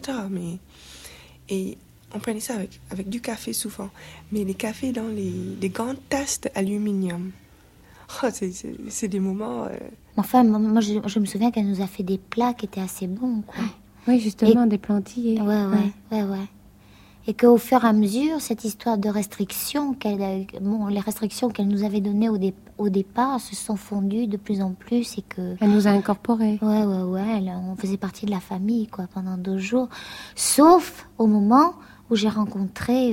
Et on prenait ça avec du café souvent. Mais les cafés dans les grandes tasses d'aluminium. Oh, c'est des moments... Enfin, moi, je me souviens qu'elle nous a fait des plats qui étaient assez bons, quoi. Oui, justement, des plats antillais. Ouais. Et qu'au fur et à mesure, cette histoire de restrictions, les restrictions qu'elle nous avait données au départ se sont fondues de plus en plus et que... Elle nous a incorporés. Ouais, on faisait partie de la famille, quoi, pendant 2 jours. Sauf au moment où j'ai rencontré,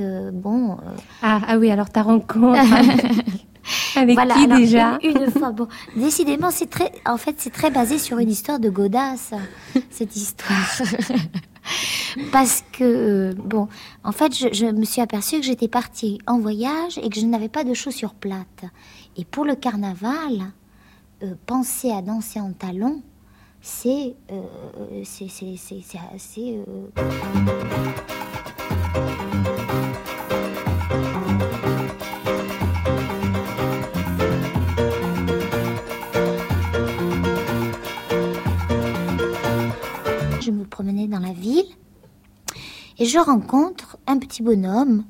Ah oui, alors ta rencontre avec voilà, qui alors, déjà une fois, bon, décidément, c'est très basé sur une histoire de godasse, cette histoire. Parce que, en fait, je me suis aperçue que j'étais partie en voyage et que je n'avais pas de chaussures plates. Et pour le carnaval, penser à danser en talons, c'est assez... Je me promenais dans la ville et je rencontre un petit bonhomme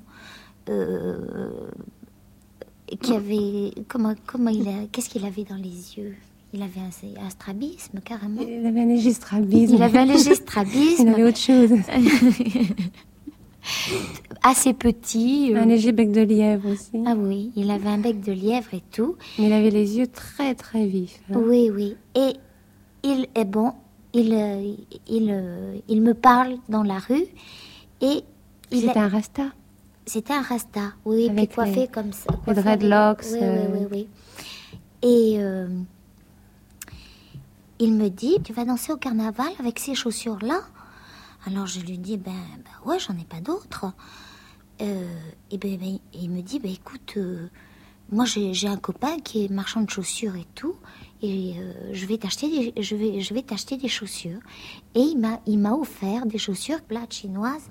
qui avait... Qu'est-ce qu'il avait dans les yeux? Il avait un strabisme, carrément. Il avait un léger strabisme. Il avait autre chose. Assez petit. Un léger bec de lièvre aussi. Ah oui, il avait un bec de lièvre et tout. Mais il avait les yeux très très vifs. Hein. Oui. Et il me parle dans la rue et... C'était un rasta. C'était un rasta, oui, puis coiffé comme ça. Les dreadlocks. Oui. Et il me dit, tu vas danser au carnaval avec ces chaussures-là? Alors je lui dis, ouais, j'en ai pas d'autres. Et il me dit, écoute, moi j'ai un copain qui est marchand de chaussures et tout, et je vais t'acheter des chaussures. Et il m'a offert des chaussures plates chinoises.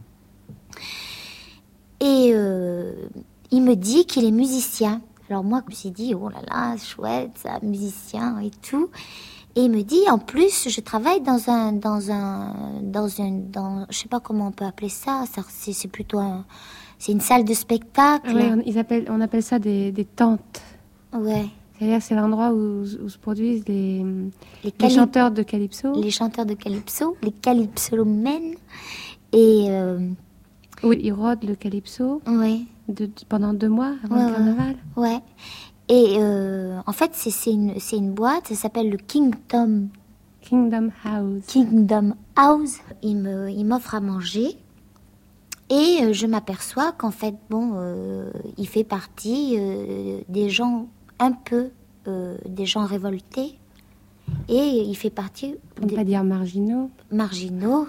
Et il me dit qu'il est musicien. Alors moi, je me suis dit, oh là là, chouette, ça, musicien et tout. Et il me dit, en plus, je travaille dans je sais pas comment on peut appeler ça. C'est plutôt c'est une salle de spectacle. Oui, on appelle ça des tentes. Ouais. C'est-à-dire c'est l'endroit où se produisent les chanteurs de calypso. Les chanteurs de calypso, les calypsomènes. Et oui, ils rôdent le calypso. Oui. Pendant 2 mois avant le carnaval. Ouais. Et en fait, c'est une boîte, ça s'appelle le Kingdom House. Kingdom House. Il m'offre à manger et je m'aperçois qu'en fait, il fait partie des gens des gens révoltés et il fait partie... On peut pas dire marginaux. Marginaux.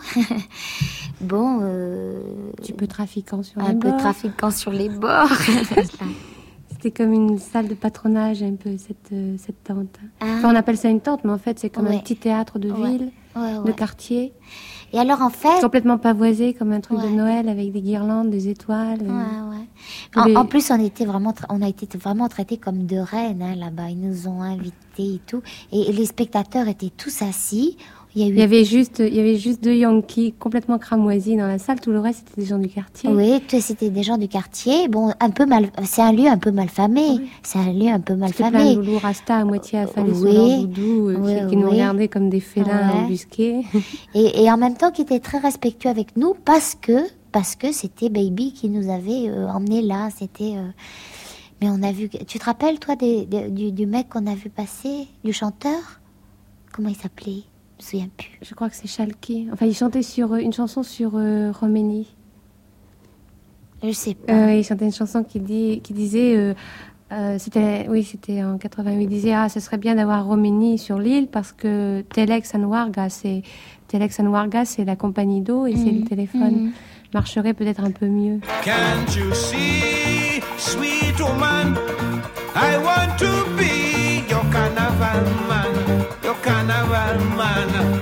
Tu peux trafiquant sur les bords. Un peu trafiquant sur les bords. C'était comme une salle de patronage, un peu, cette tente. Enfin, on appelle ça une tente, mais en fait, c'est comme un petit théâtre de ville, de quartier. Et alors, en fait... Complètement pavoisé, comme un truc de Noël, avec des guirlandes, des étoiles. En plus, on a été vraiment traités comme de reines là-bas. Ils nous ont invités et tout. Et les spectateurs étaient tous assis. Il y avait juste 2 Yankees complètement cramoisis dans la salle. Tout le reste, c'était des gens du quartier. Oui, c'était des gens du quartier. Bon, c'est un lieu un peu malfamé. Oui. C'est un lieu un peu malfamé. C'était plein de loulous rasta à moitié affalés sur leur doudou, qui nous regardaient comme des félins embusqués. Et en même temps, qui étaient très respectueux avec nous parce que c'était Baby qui nous avait emmenés là. Mais on a vu... Tu te rappelles, toi, du mec qu'on a vu passer, du chanteur? Comment il s'appelait? Je me souviens plus. Je crois que c'est Chalky. Enfin, il chantait sur une chanson sur Roménie. Je sais pas. Il chantait une chanson qui disait... c'était en 88. Il disait ce serait bien d'avoir Roménie sur l'île parce que Telex and Warga, c'est la compagnie d'eau et c'est le téléphone. Marcherait peut-être un peu mieux. Can't you see, sweet woman, I want to be your carnival man, your carnival man.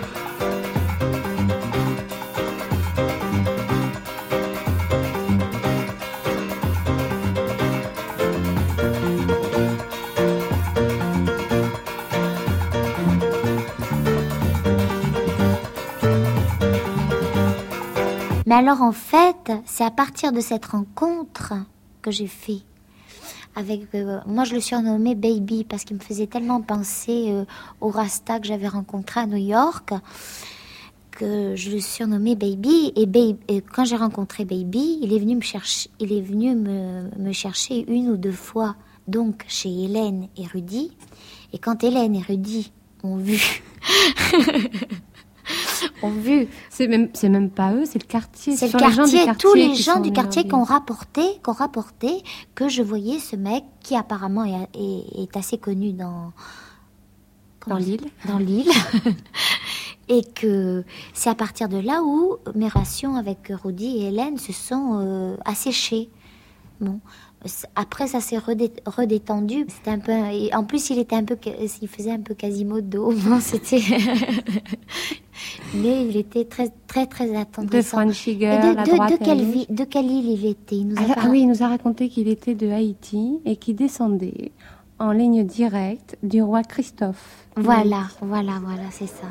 Mais alors en fait, c'est à partir de cette rencontre que j'ai fait avec... moi je le surnommais Baby parce qu'il me faisait tellement penser au Rasta que j'avais rencontré à New York que je le surnommais Baby. Et quand j'ai rencontré Baby, il est venu me chercher 1 ou 2 fois, donc chez Hélène et Rudy. Et quand Hélène et Rudy ont vu... C'est même pas eux, c'est le quartier. C'est le quartier, tous les gens du quartier qui ont rapporté que je voyais ce mec qui apparemment est assez connu dans l'île. Dans l'île. Et que c'est à partir de là où mes relations avec Rudy et Hélène se sont asséchées. Bon. Après, ça s'est redétendu. C'était un peu... En plus, il faisait un peu Quasimodo. Bon, c'était... Mais il était très, très, très attendrissant. De Frenchy Girl, à droite. De quelle île il était? Il nous a raconté qu'il était de Haïti et qu'il descendait en ligne directe du roi Christophe. Voilà, c'est ça.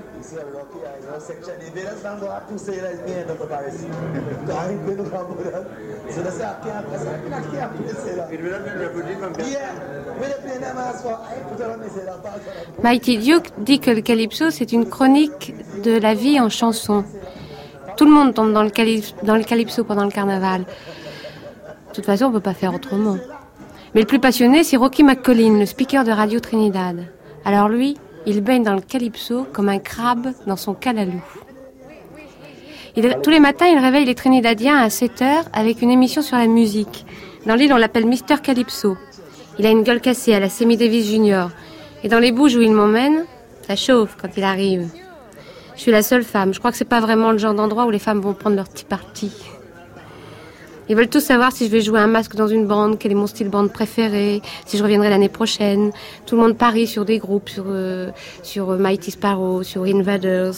Mighty Duke dit que le calypso, c'est une chronique de la vie en chanson. Tout le monde tombe dans le calypso pendant le carnaval. De toute façon, on ne peut pas faire autrement. Mais le plus passionné, c'est Rocky McCollin, le speaker de Radio Trinidad. Alors lui, il baigne dans le calypso comme un crabe dans son calalou. Tous les matins, il réveille les Trinidadiens à 7h avec une émission sur la musique. Dans l'île, on l'appelle Mr. Calypso. Il a une gueule cassée à la Sammy Davis Jr. Et dans les bouges où il m'emmène, ça chauffe quand il arrive. Je suis la seule femme. Je crois que c'est pas vraiment le genre d'endroit où les femmes vont prendre leur petit parti. Ils veulent tous savoir si je vais jouer un masque dans une bande, quel est mon style bande préféré, si je reviendrai l'année prochaine. Tout le monde parie sur des groupes, sur Mighty Sparrow, sur Invaders.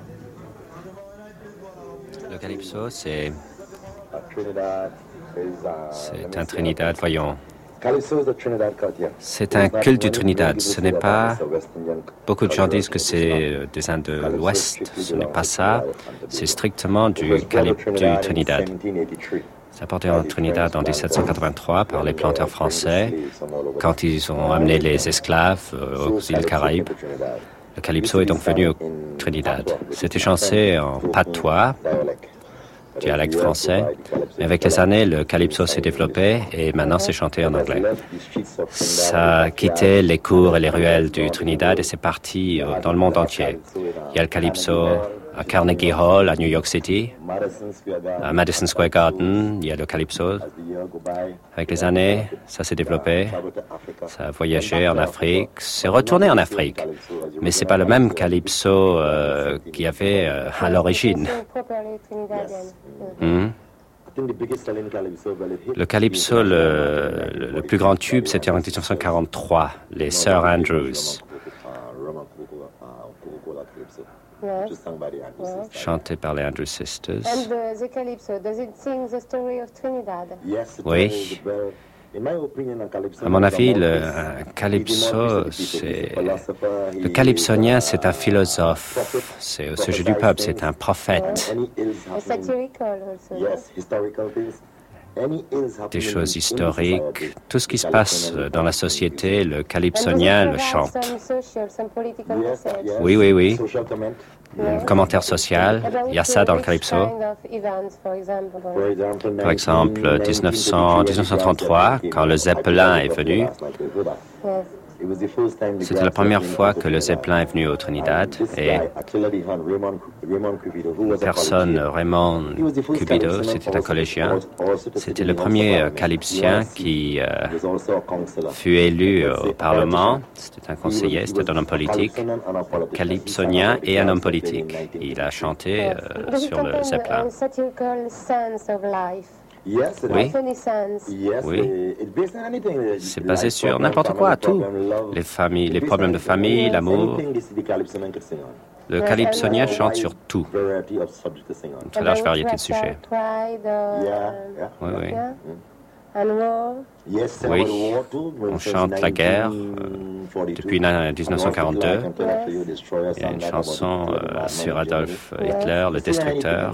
Le calypso, c'est un Trinidad, voyons. C'est un culte du Trinidad. Ce n'est pas... Beaucoup de gens disent que c'est des Indes de l'Ouest. Ce n'est pas ça. C'est strictement du Trinidad. C'est apporté en Trinidad en 1783 par les planteurs français quand ils ont amené les esclaves aux îles Caraïbes. Le calypso est donc venu au Trinidad. C'était chanté en patois, dialecte français, mais avec les années, le calypso s'est développé et maintenant c'est chanté en anglais. Ça a quitté les cours et les ruelles du Trinidad et c'est parti dans le monde entier. Il y a le calypso à Carnegie Hall, à New York City, à Madison Square Garden, il y a le calypso. Avec les années, ça s'est développé, ça a voyagé en Afrique, c'est retourné en Afrique. Mais c'est pas le même calypso qu'il y avait à l'origine. Le calypso, le plus grand tube, c'était en 1943, les Sir Andrews. chanté par les Andrews Sisters. And the calypso, does it sing the story of Trinidad? Oui. À mon avis, le calypso, le calypsonien, c'est un philosophe. C'est au sujet du peuple, c'est un prophète. Satirical also. Des choses historiques, tout ce qui se passe dans la société, le calypsonien le chante. Oui. Commentaire social, il y a ça dans le calypso. Par exemple, 1933, quand le Zeppelin est venu, c'était la première fois que le Zeppelin est venu au Trinidad et personne, Raymond Cupido, c'était un collégien, c'était le premier calypsien qui fut élu au Parlement. C'était un conseiller, c'était un homme politique, calypsonien et un homme politique. Il a chanté sur le Zeppelin. Oui, c'est basé sur n'importe quoi, tout. Les familles, les problèmes de famille, l'amour. Le calypsonien chante sur tout. Une large variété de sujets. Oui. Oui, on chante la guerre depuis 1942. Il y a une chanson sur Adolf Hitler, le destructeur.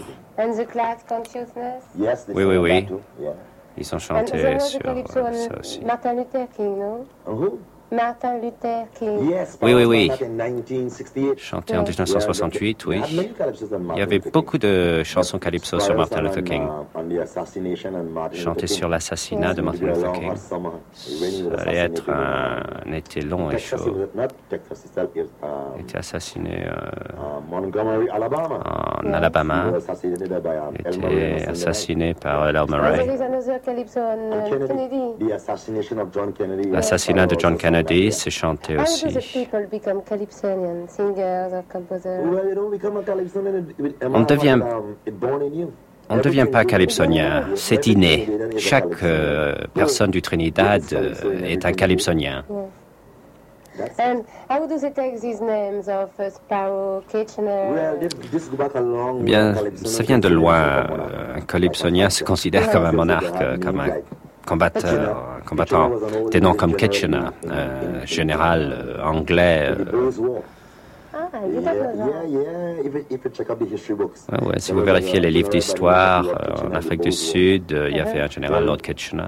Oui. Ils ont chanté sur ça aussi. Martin Luther King, non? Martin Luther King. Oui. Chanté en 1968, oui. Il y avait beaucoup de chansons calypso sur Martin Luther King. Chanté sur l'assassinat de Martin Luther King. Ça allait être un été long et chaud. Il était assassiné en Alabama. Il était assassiné par Earl Murray. L'assassinat de John Kennedy. C'est chanté aussi. On ne devient pas calypsonien, c'est inné. Chaque personne du Trinidad est un calypsonien. Bien, ça vient de loin. Un calypsonien se considère comme un monarque, comme un combattant. Des noms comme Kitchener, général anglais. Ouais, si vous vérifiez les livres d'histoire, en Afrique du Sud, il y avait un général Lord Kitchener.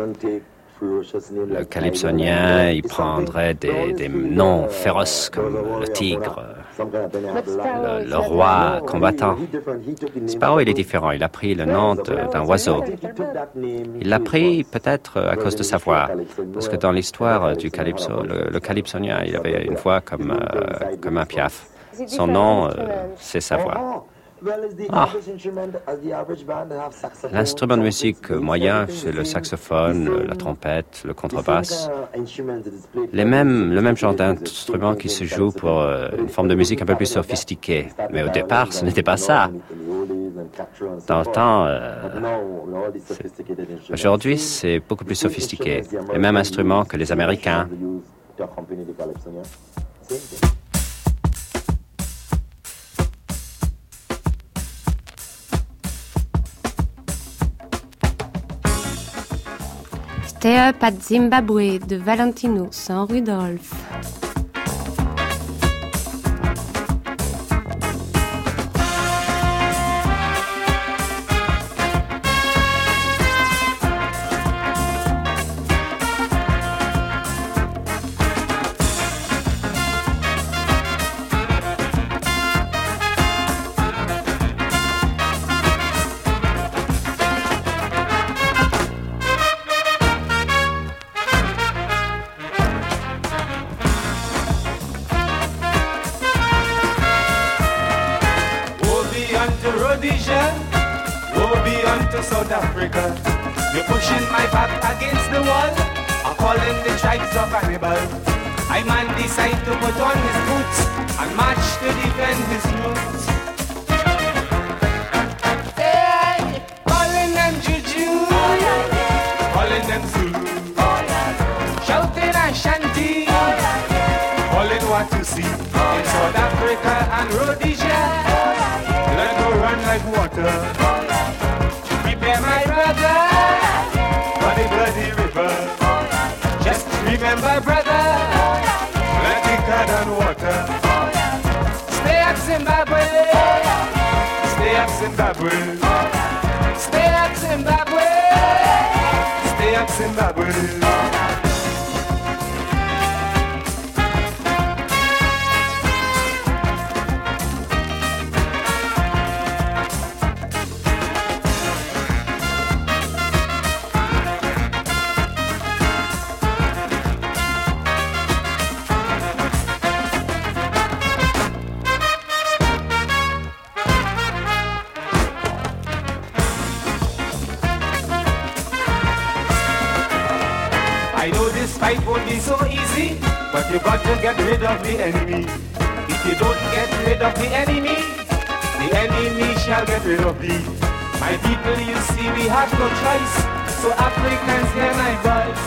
Le calypsonien, il prendrait des noms féroces comme le tigre, le roi combattant. Sparrow, il est différent. Il a pris le nom d'un oiseau. Il l'a pris peut-être à cause de sa voix. Parce que dans l'histoire du calypso, le calypsonien, il avait une voix comme un piaf. Son nom, c'est sa voix. L'instrument de musique moyen, c'est le saxophone, la trompette, le contrebasse. Le même genre d'instrument qui se joue pour une forme de musique un peu plus sophistiquée. Mais au départ, ce n'était pas ça. Dans le temps, aujourd'hui, c'est beaucoup plus sophistiqué. Les mêmes instruments que les Américains. Stay Up at Zimbabwe de Valentino San Rudolph. South Africa. You're pushing my back against the wall. I'm calling the tribes of Hannibal. I man decide to put on his boots and march to defend his roots. Hey, calling them Juju, calling them Zulu, shouting Ashanti, calling what you see. in South Africa and Rhodesia. Let go run like water. Prepare my brother for the bloody river. Just remember, brother, bloody God and water. Stay up, Zimbabwe. Stay up, Zimbabwe. Stay up, Zimbabwe. Stay up, Zimbabwe. Fight won't be so easy, but you got to get rid of the enemy. If you don't get rid of the enemy shall get rid of thee. My people, you see, we have no choice, so Africans hear my voice.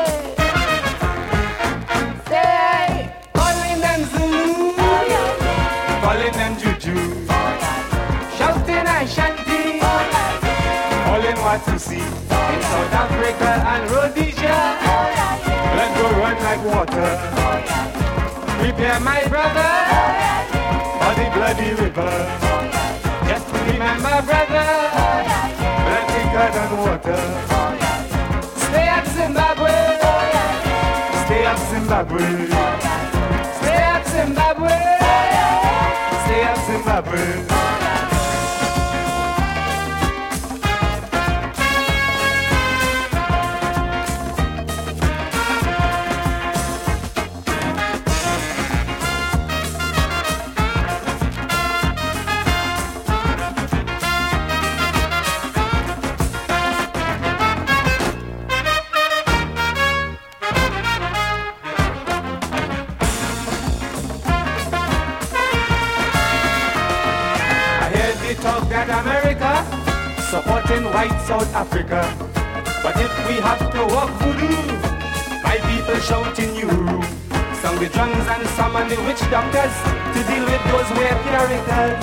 Say, calling them Zulu, calling them Juju, shouting Ashanti, calling Watusi, in South Africa and Rhodesia. Let go run like water. Prepare my brother for the bloody river. Just remember, brother, bloody God and water. Stay up, Zimbabwe. Stay up, Zimbabwe. Stay up, Zimbabwe. Stay up, Zimbabwe. America supporting white South Africa, but if we have to walk voodoo, my people shouting you, song the drums and summon the witch doctors to deal with those weird characters.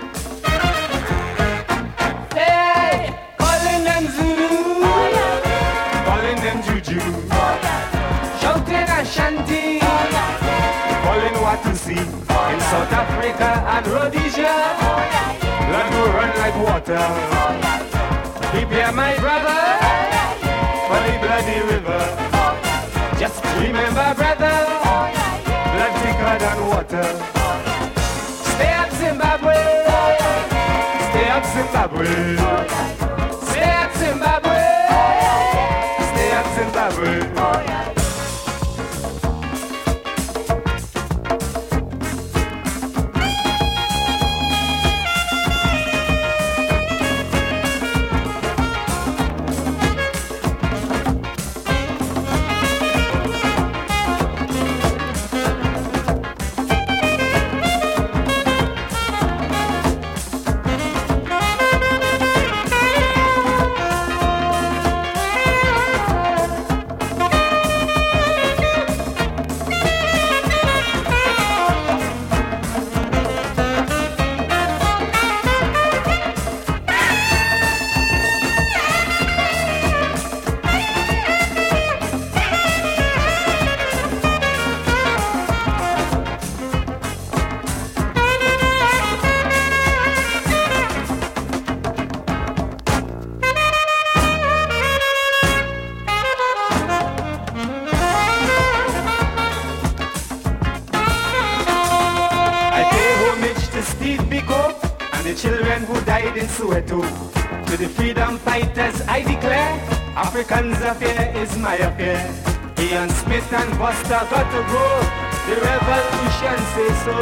Hey, calling them Zulu, calling them Juju, shouting Ashanti, calling Watusi, in South Africa and Rhodesia. Let go run like water. Prepare my brother for the bloody river. Just remember, brother, bloody God and water. Stay up, Zimbabwe. Stay up, Zimbabwe. Stay up, Zimbabwe. Stay up, Zimbabwe. To the freedom fighters I declare, Africans' affair is my affair. Ian Smith and Buster got to go, the revolution say so.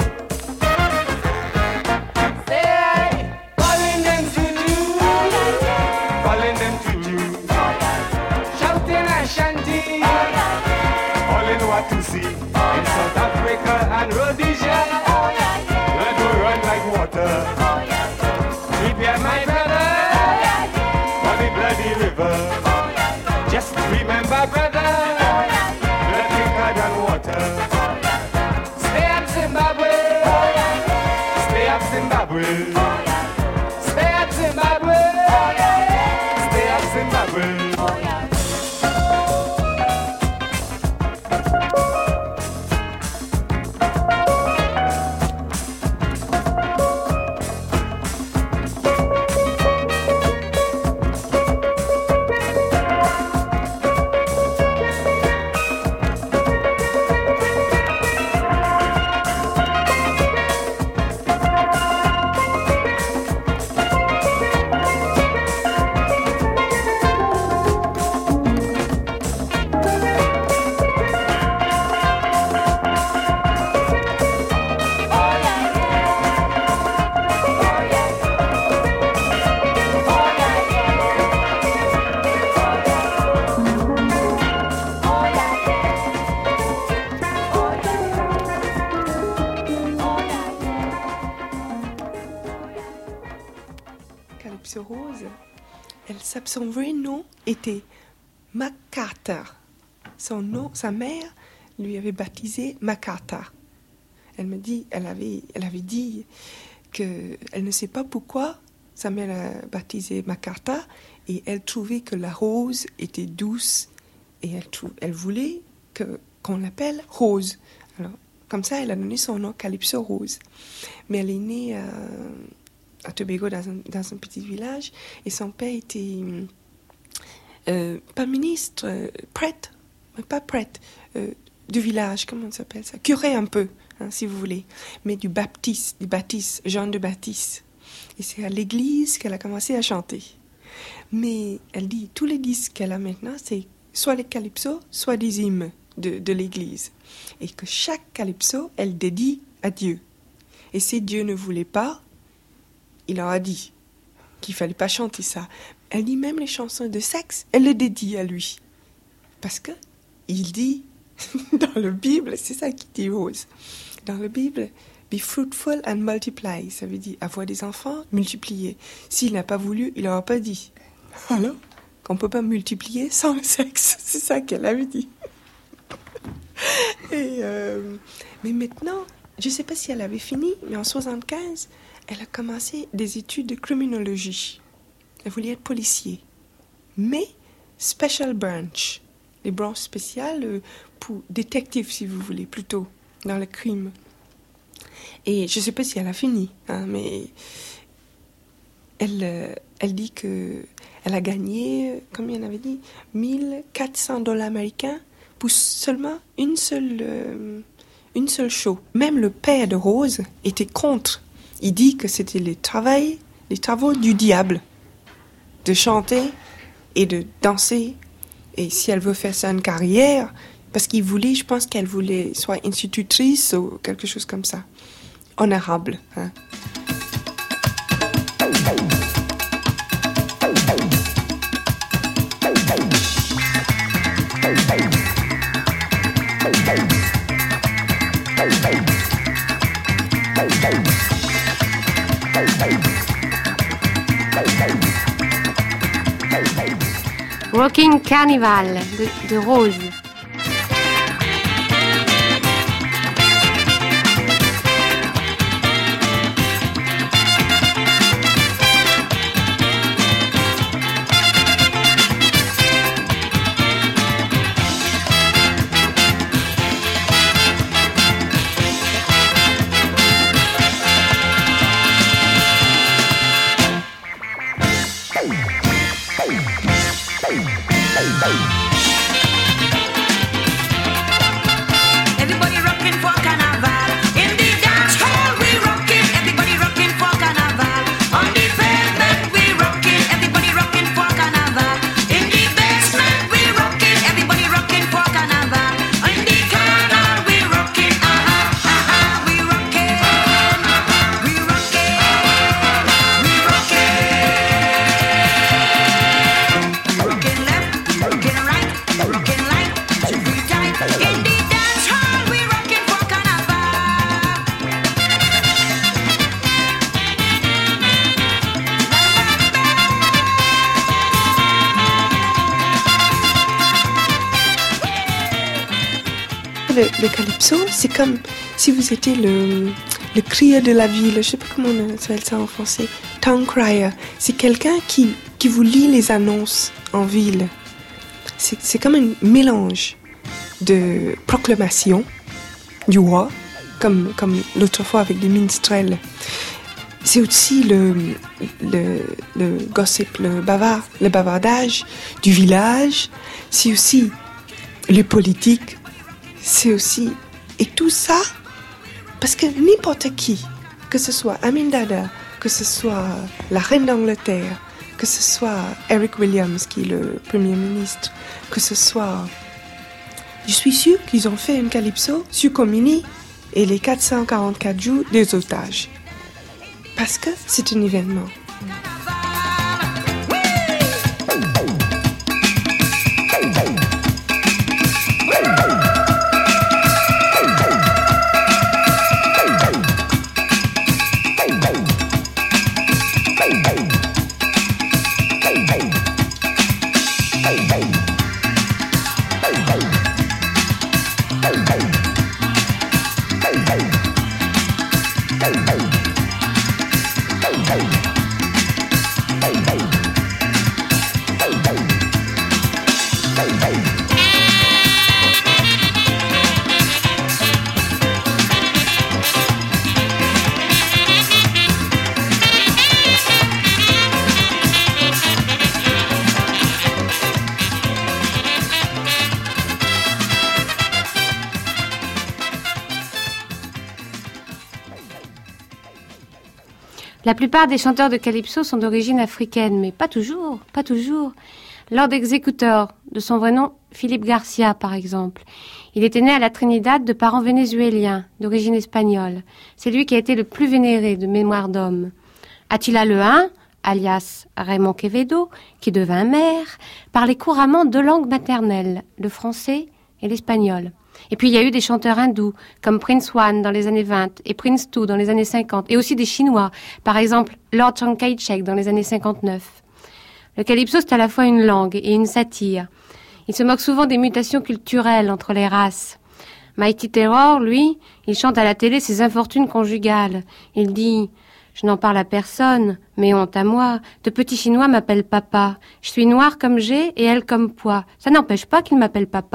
Say, calling them Juju, calling them Juju, shouting Ashanti, calling Watusi, in South Africa and Rhodesia. Let go run like water. Prepare my brother for the bloody river. Just remember, brother, bloody God and water. Stay up, Zimbabwe. Zimbabwe. Stay at Zimbabwe. Stay at Zimbabwe. Calypso Rose, son vrai nom était MacArthur. Son nom, sa mère lui avait baptisé MacArthur. Elle avait dit qu'elle ne sait pas pourquoi sa mère l'a baptisé MacArthur et elle trouvait que la rose était douce et elle voulait qu'on l'appelle Rose. Alors, comme ça, elle a donné son nom Calypso Rose. Mais elle est née à Tobago, dans un petit village, et son père était pas ministre, prêtre, pas prêtre, du village, comment ça s'appelle ça? Curé un peu, hein, si vous voulez, mais du Baptiste, Jean de Baptiste. Et c'est à l'église qu'elle a commencé à chanter. Mais elle dit, tous les disques qu'elle a maintenant, c'est soit les calypsos, soit des hymnes de l'église. Et que chaque calypso, elle dédie à Dieu. Et si Dieu ne voulait pas, il leur a dit qu'il ne fallait pas chanter ça. Elle dit même les chansons de sexe, elle les dédie à lui. Parce que il dit, dans la Bible, c'est ça qu'il dit Rose. Dans la Bible, be fruitful and multiply, ça veut dire avoir des enfants, multiplier. S'il n'a pas voulu, il n'aura pas dit. Alors, qu'on ne peut pas multiplier sans le sexe, c'est ça qu'elle avait dit. Mais maintenant, je ne sais pas si elle avait fini, mais en 1975, elle a commencé des études de criminologie. Elle voulait être policier. Mais special branch, les branches spéciales pour détective, si vous voulez, plutôt, dans le crime. Et je ne sais pas si elle a fini, hein, mais elle dit qu'elle a gagné, combien elle avait dit, $1,400 américains pour seulement une seule show. Même le père de Rose était contre. Il dit que c'était les travaux du diable, de chanter et de danser. Et si elle veut faire ça une carrière, parce qu'il voulait, je pense qu'elle voulait soit institutrice ou quelque chose comme ça. Honorable, hein. Rocking Carnival de Rose. Le calypso, c'est comme si vous étiez le crieur de la ville, je ne sais pas comment on appelle ça en français, town crier. C'est quelqu'un qui vous lit les annonces en ville. C'est comme un mélange de proclamations du roi, comme l'autre fois avec les minstrels. C'est aussi le gossip, le bavardage du village. C'est aussi le politique. C'est aussi... Et tout ça, parce que n'importe qui, que ce soit Amin Dada, que ce soit la reine d'Angleterre, que ce soit Eric Williams, qui est le Premier ministre, que ce soit... Je suis sûre qu'ils ont fait une calypso sur Comini et les 444 jours des otages. Parce que c'est un événement. La plupart des chanteurs de calypso sont d'origine africaine, mais pas toujours. Lord Executor, de son vrai nom Philippe Garcia par exemple. Il était né à la Trinidad de parents vénézuéliens, d'origine espagnole. C'est lui qui a été le plus vénéré de mémoire d'homme. Attila le Hun, alias Raymond Quevedo, qui devint maire, parlait couramment deux langues maternelles, le français et l'espagnol. Et puis il y a eu des chanteurs hindous, comme Prince One dans les années 20 et Prince Two dans les années 50, et aussi des Chinois, par exemple Lord Chiang Kai-shek dans les années 59. Le calypso, c'est à la fois une langue et une satire. Il se moque souvent des mutations culturelles entre les races. Mighty Terror, lui, il chante à la télé ses infortunes conjugales. Il dit « Je n'en parle à personne, mais honte à moi. De petits Chinois m'appellent papa. Je suis noir comme j'ai et elle comme poids. Ça n'empêche pas qu'il m'appelle papa. »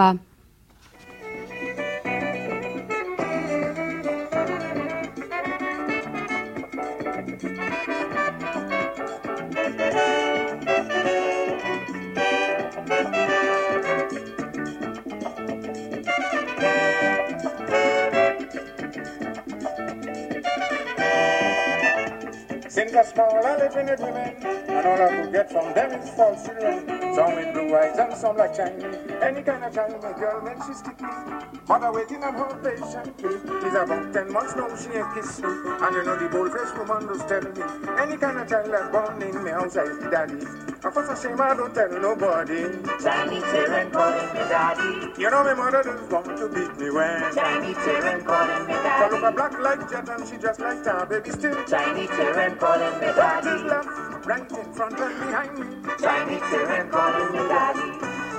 Since a small I live in it women, and all I could get from them is false children. Some with blue eyes and some like Chinese. Any kind of child, my girl, when she's sticky. Mother waiting on her patiently. She's about 10 months now, she ain't kissed me. And you know the bold-faced woman does tell me. Any kind of child that's born in me house, I is the daddy. And for such shame, I don't tell nobody. Chinese children calling me daddy. You know my mother just want to beat me when Chinese children calling me daddy. Follow her black like jet and she just like star, baby still. Chinese children calling me daddy. Left, right in front and behind me. Chinese children calling me daddy.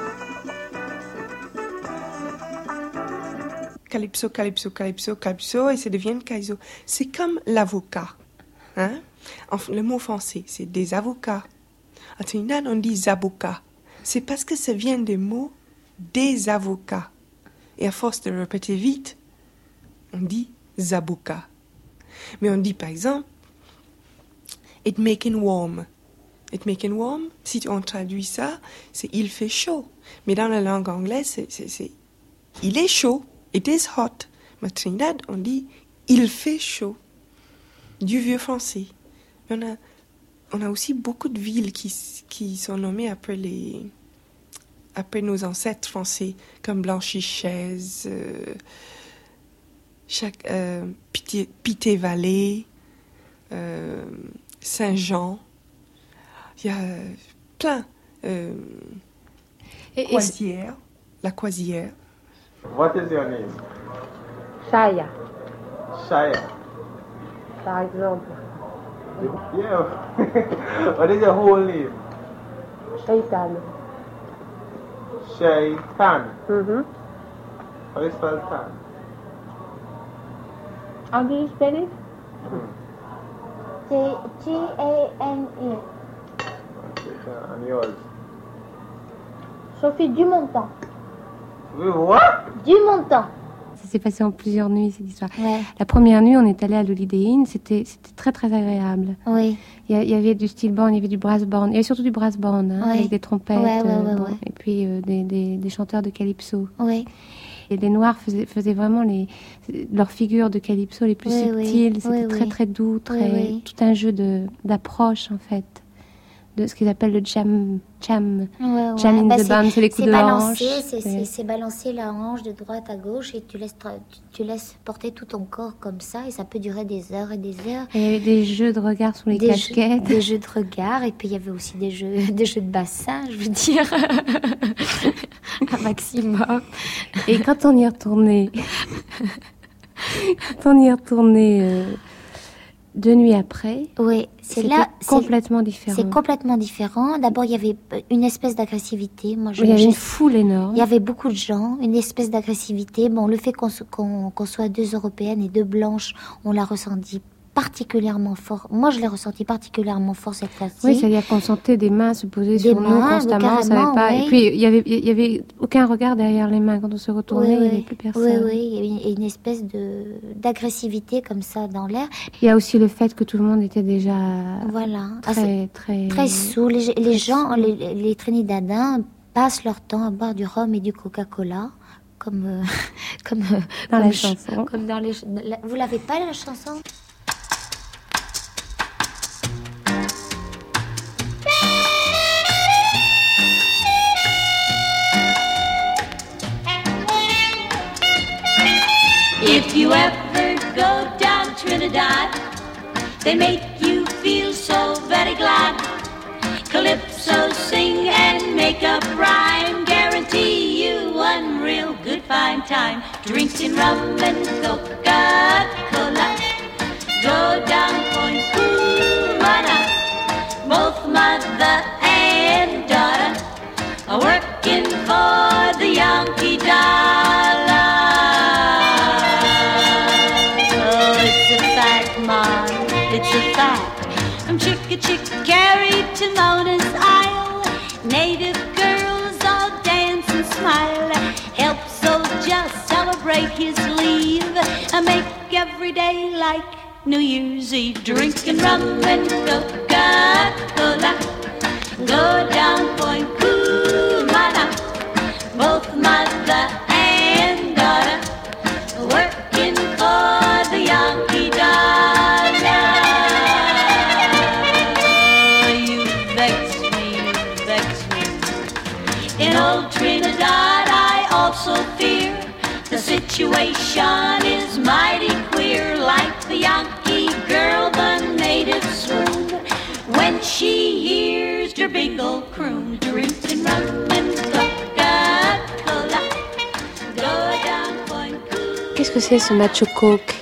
Calypso, calypso, calypso, calypso, et ça devient kaiso. C'est comme l'avocat. Hein? Le mot français, c'est des avocats. En Trinidad, on dit zaboka. C'est parce que ça vient des mots des avocats. Et à force de répéter vite, on dit zaboka. Mais on dit par exemple, it making warm. It making warm, si on traduit ça, c'est il fait chaud. Mais dans la langue anglaise, c'est il est chaud. It is hot. Mais Trinidad, on dit il fait chaud. Du vieux français. On a aussi beaucoup de villes qui sont nommées après nos ancêtres français, comme Blanchy-Chaise, Pité-Vallée, Saint-Jean. Il y a plein. Coisière, la Coisière. What is your name? Shaya, Shaya. par exemple. Yeah. What is your whole name? Shaitan. Shaitan. Mm-hmm. How do you spell tan? How do you spell it? T-A-N-E. And yours? Sophie Dumontant. What? Dumontant. Ça s'est passé en plusieurs nuits, cette histoire. Ouais. La première nuit, on est allé à l'Holiday Inn. C'était très, très agréable. Oui. Il y avait du steel band, il y avait du brass band. Il y avait surtout du brass band, hein, Ouais. avec des trompettes. Ouais. Et puis des chanteurs de calypso. Oui. Et les Noirs faisaient vraiment leurs figures de calypso les plus subtiles. C'était très, très doux. Tout un jeu d'approche, en fait. De ce qu'ils appellent le jam in the band, c'est les coups de hanche. C'est balancer la hanche de droite à gauche et tu laisses porter tout ton corps comme ça et ça peut durer des heures et des heures. Et il y avait des jeux de regard sous les casquettes. Des jeux de regard et puis il y avait aussi des jeux de bassin, je veux dire, un maximum. Et quand on y retournait, 2 nuits après, oui, c'est complètement différent. C'est complètement différent. D'abord, il y avait une espèce d'agressivité. Il y avait une foule énorme. Il y avait beaucoup de gens, une espèce d'agressivité. Bon, le fait qu'on soit 2 Européennes et 2 Blanches, on l'a ressenti particulièrement fort. Moi, je l'ai ressenti particulièrement fort cette fois-ci. Oui, c'est-à-dire qu'on sentait des mains se poser sur nous constamment. On savait pas. Oui. Et puis, il y avait aucun regard derrière les mains. Quand on se retournait, il n'y avait plus personne. Oui, il y avait une espèce d'agressivité comme ça dans l'air. Il y a aussi le fait que tout le monde était déjà très sous. Les gens, les Trinidadiens passent leur temps à boire du rhum et du Coca-Cola. Comme dans la chanson. Comme dans les. Vous l'avez pas, la chanson? If you ever go down Trinidad, they make you feel so very glad. Calypso, sing and make up rhyme, guarantee you one real good fine time. Drinks in rum and Coca-Cola, go down Point Cumana. Both mother and daughter are working for the Yankee dollar. It's a fact. From Chickacharry to Mona's Isle, native girls all dance and smile. Help soldier celebrate his leave and make every day like New Year's Eve. Drinking rum and Coca-Cola, go down Point Cumana. Both mother and daughter working for the Yankee dollar. In old Trinidad I also fear the situation is mighty queer. Like the Yankee girl, the native swoon when she hears their big old croon. Drinking rum and Coca-Cola, go down Point Cool. Qu'est-ce que c'est ce macho coke?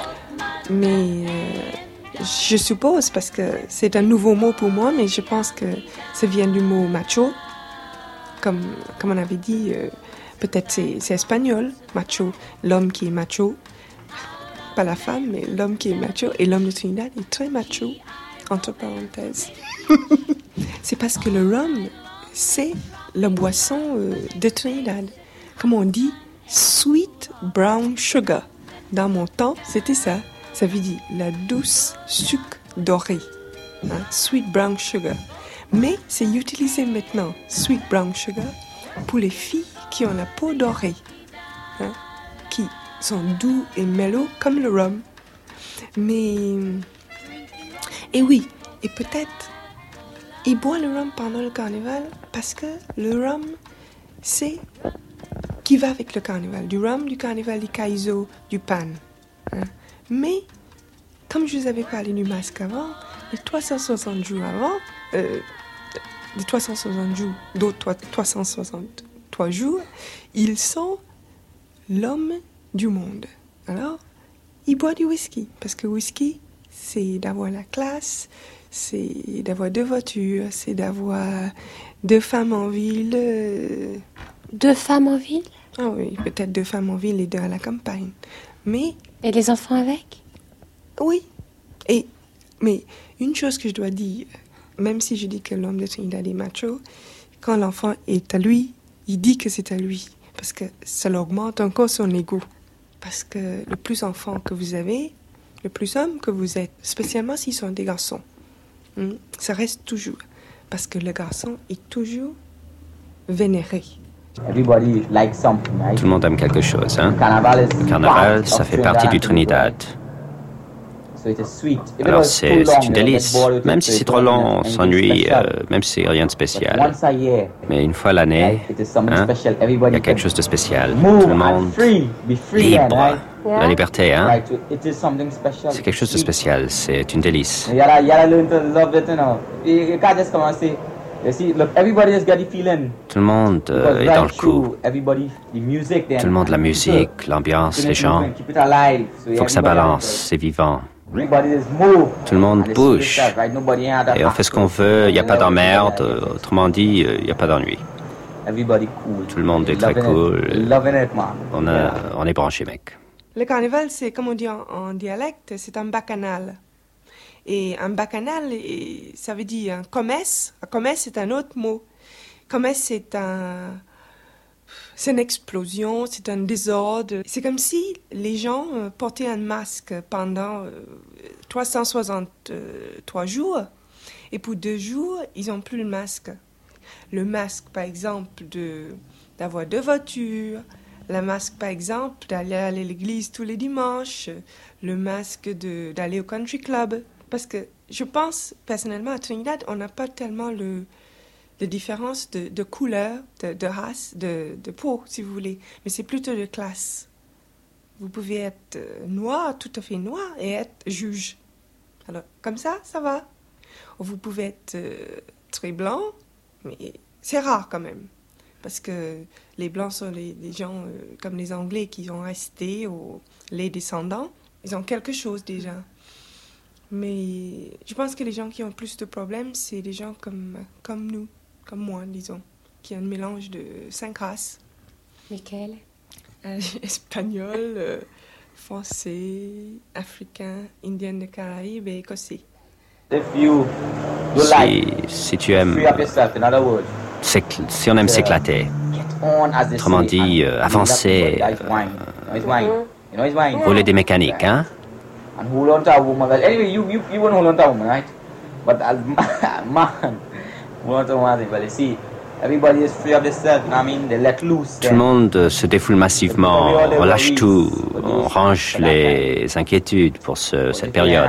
Mais je suppose, parce que c'est un nouveau mot pour moi, mais je pense que ça vient du mot macho. Comme on avait dit, peut-être c'est espagnol, macho, l'homme qui est macho. Pas la femme, mais l'homme qui est macho. Et l'homme de Trinidad est très macho, entre parenthèses. C'est parce que le rhum, c'est la boisson de Trinidad. Comme on dit, sweet brown sugar. Dans mon temps, c'était ça. Ça veut dire la douce sucre doré. Hein? Sweet brown sugar. Mais c'est utilisé maintenant, sweet brown sugar, pour les filles qui ont la peau dorée, hein, qui sont doux et mellow comme le rhum. Mais, et oui, et peut-être, ils boivent le rhum pendant le carnaval parce que le rhum, c'est qui va avec le carnaval. Du rhum, du carnaval, du kaizo, du pan. Hein. Mais, comme je vous avais parlé du masque avant, les 360 jours avant, les 360 jours, d'autres 363 jours, ils sont l'homme du monde. Alors, ils boivent du whisky, parce que whisky, c'est d'avoir la classe, c'est d'avoir 2 voitures, c'est d'avoir 2 femmes en ville. 2 femmes en ville? Ah oui, peut-être 2 femmes en ville et 2 à la campagne. Mais... Et les enfants avec? Oui, Mais une chose que je dois dire, même si je dis que l'homme de Trinidad est macho, quand l'enfant est à lui, il dit que c'est à lui. Parce que ça l'augmente encore son ego. Parce que le plus enfant que vous avez, le plus homme que vous êtes, spécialement s'ils sont des garçons, ça reste toujours. Parce que le garçon est toujours vénéré. Tout le monde aime quelque chose, hein? Le carnaval, ça fait partie du Trinidad. Alors c'est une délice. Même si c'est trop long, on s'ennuie, même si c'est rien de spécial. Mais une fois l'année, il y a quelque chose de spécial. Tout le monde libre. La liberté, hein? C'est quelque chose de spécial, c'est une délice. Tout le monde est dans le coup. Tout le monde, la musique, l'ambiance, les gens. Il faut que ça balance, c'est vivant. Tout le monde bouge. Et on fait ce qu'on veut, il n'y a pas d'emmerde. Autrement dit, il n'y a pas d'ennui. Tout le monde est très cool. On est branché, mec. Le carnaval, c'est, comme on dit en dialecte, c'est un bacchanal. Et un bacchanal, ça veut dire un commerce. Un commerce, c'est un autre mot. Commerce, c'est une explosion, c'est un désordre. C'est comme si les gens portaient un masque pendant 363 jours. Et pour 2 jours, ils n'ont plus le masque. Le masque, par exemple, d'avoir 2 voitures. Le masque, par exemple, d'aller à l'église tous les dimanches. Le masque d'aller au country club. Parce que je pense, personnellement, à Trinidad, on n'a pas tellement de différence de couleur, de race, de peau, si vous voulez. Mais c'est plutôt de classe. Vous pouvez être noir, tout à fait noir, et être juge. Alors, comme ça va. Ou vous pouvez être très blanc, mais c'est rare quand même. Parce que les blancs sont les gens comme les Anglais qui ont resté, ou les descendants. Ils ont quelque chose déjà. Mais je pense que les gens qui ont plus de problèmes, c'est des gens comme nous, comme moi, disons, qui ont un mélange de 5 races. Lesquelles? Espagnol, français, africain, indien de Caraïbes et écossais. Si tu aimes... Si on aime s'éclater, autrement dit, avancer, rouler des mécaniques, hein? And hold on to a woman. Anyway, you won't hold on to a woman, right? But man, hold on to a woman. Well, you see, everybody is free of themselves. I mean, they let loose. Tout le monde se défoule massivement. On lâche tout. On range les inquiétudes pour cette période.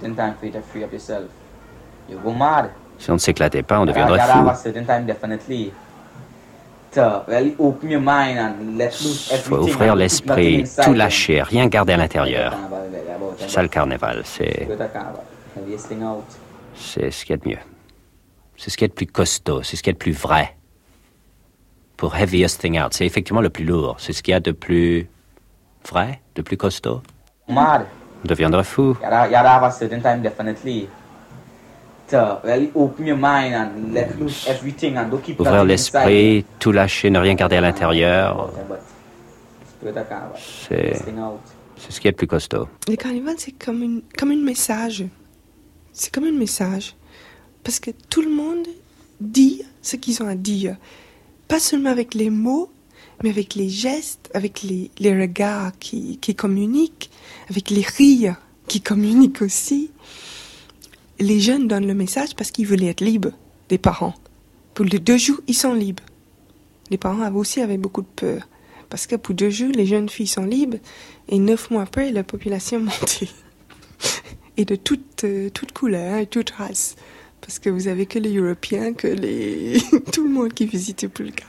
Si on ne s'éclatait pas, on deviendrait fou. Il faut ouvrir l'esprit, tout lâcher, rien garder à l'intérieur. C'est ça le carnaval, c'est ce qu'il y a de mieux. C'est ce qu'il y a de plus costaud, c'est ce qu'il y a de plus vrai. Pour heaviest thing out, c'est effectivement le plus lourd. C'est ce qu'il y a de plus vrai, de plus costaud. On deviendrait fou. Ouvrir l'esprit, tout lâcher, ne rien garder à l'intérieur. C'est ce qui est le plus costaud. Le carnaval, c'est comme un message. C'est comme un message. Parce que tout le monde dit ce qu'ils ont à dire. Pas seulement avec les mots, mais avec les gestes, avec les regards qui communiquent, avec les rires qui communiquent aussi. Les jeunes donnent le message parce qu'ils veulent être libres des parents. Pour les 2 jours, ils sont libres. Les parents aussi avaient beaucoup de peur. Parce que pour 2 jours, les jeunes filles sont libres. Et 9 mois après, la population montait. Et de toute couleur et toute race. Parce que vous avez que les Européens, tout le monde qui visitait plus le carnaval.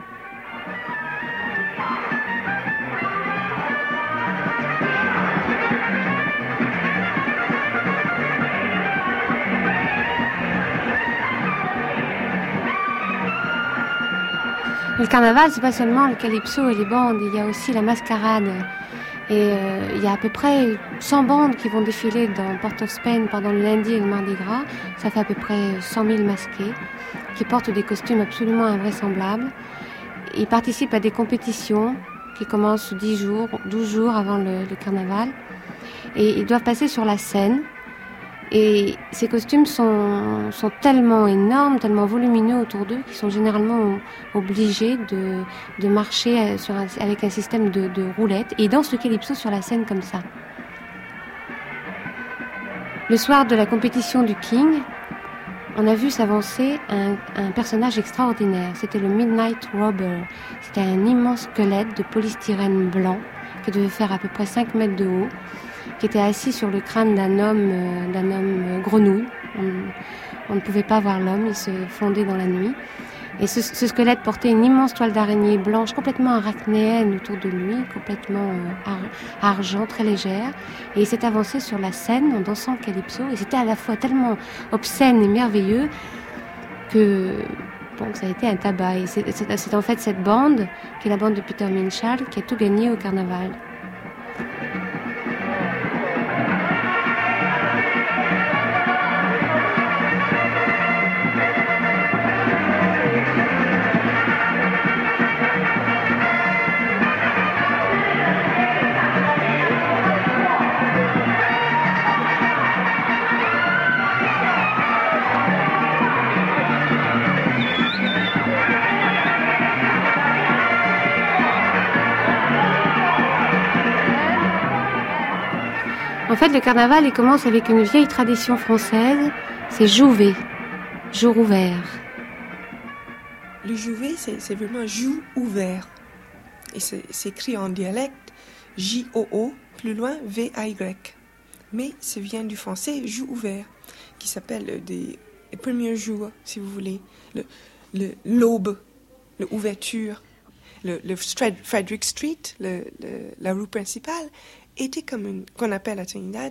Le carnaval, c'est pas seulement le calypso et les bandes, il y a aussi la mascarade. Et il y a à peu près 100 bandes qui vont défiler dans Port-of-Spain pendant le lundi et le mardi gras. Ça fait à peu près 100 000 masqués qui portent des costumes absolument invraisemblables. Ils participent à des compétitions qui commencent 10 jours, 12 jours avant le carnaval. Et ils doivent passer sur la scène Et ces costumes sont tellement énormes, tellement volumineux autour d'eux, qu'ils sont généralement obligés de marcher avec un système de roulettes. Et ils dansent le calypso sur la scène comme ça. Le soir de la compétition du King, on a vu s'avancer un personnage extraordinaire. C'était le Midnight Robber. C'était un immense squelette de polystyrène blanc qui devait faire à peu près 5 mètres de haut, qui était assis sur le crâne d'un homme grenouille. On ne pouvait pas voir l'homme, il se fondait dans la nuit. Et ce squelette portait une immense toile d'araignée blanche, complètement arachnéenne autour de lui, complètement argent, très légère. Et il s'est avancé sur la scène en dansant le calypso. Et c'était à la fois tellement obscène et merveilleux que ça a été un tabac. Et c'est en fait cette bande, qui est la bande de Peter Minshall, qui a tout gagné au carnaval. En fait, le carnaval, il commence avec une vieille tradition française, c'est Jouvet, jour ouvert. Le Jouvet, c'est vraiment jour ouvert. Et c'est écrit en dialecte J-O-O, plus loin V-A-Y. Mais ça vient du français jour ouvert, qui s'appelle les premiers jours, si vous voulez, l'aube, l'ouverture. Le Frederick Street, la rue principale, était comme qu'on appelle à Trinidad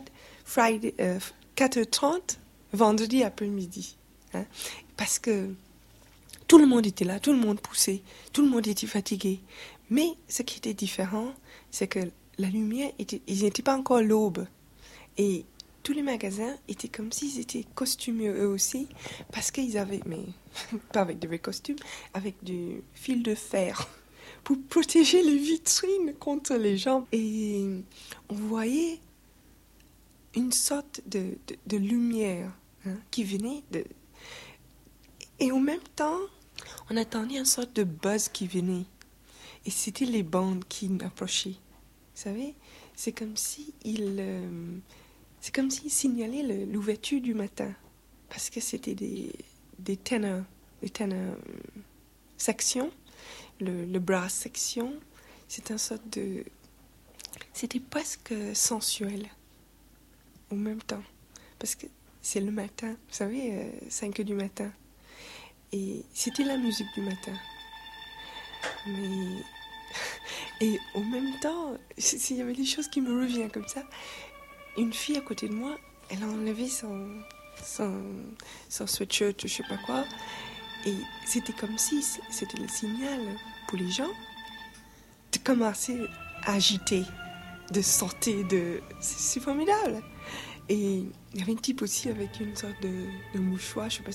4h30 vendredi après-midi. Hein? Parce que tout le monde était là, tout le monde poussait, tout le monde était fatigué. Mais ce qui était différent, c'est que la lumière, ils n'étaient pas encore l'aube. Et tous les magasins étaient comme s'ils étaient costumés eux aussi, parce qu'ils avaient, mais pas avec de vrais costumes, avec du fil de fer pour protéger les vitrines contre les gens. Et on voyait une sorte de lumière qui venait de... Et en même temps, on attendait une sorte de buzz qui venait. Et c'était les bandes qui approchaient. Vous savez, c'est comme si ils signalaient l'ouverture du matin. Parce que c'était des ténors sections. Le brass section, c'est une sorte de... C'était presque sensuel, en même temps. Parce que c'est le matin, vous savez, 5 heures du matin. Et c'était la musique du matin. Mais... Et en même temps, s'il y avait des choses qui me reviennent comme ça, une fille à côté de moi, elle a enlevé son sweatshirt, je sais pas quoi. Et c'était comme si c'était le signal pour les gens de commencer à agiter, de sortir de... C'est formidable. Et il y avait un type aussi avec une sorte de mouchoir, je ne sais pas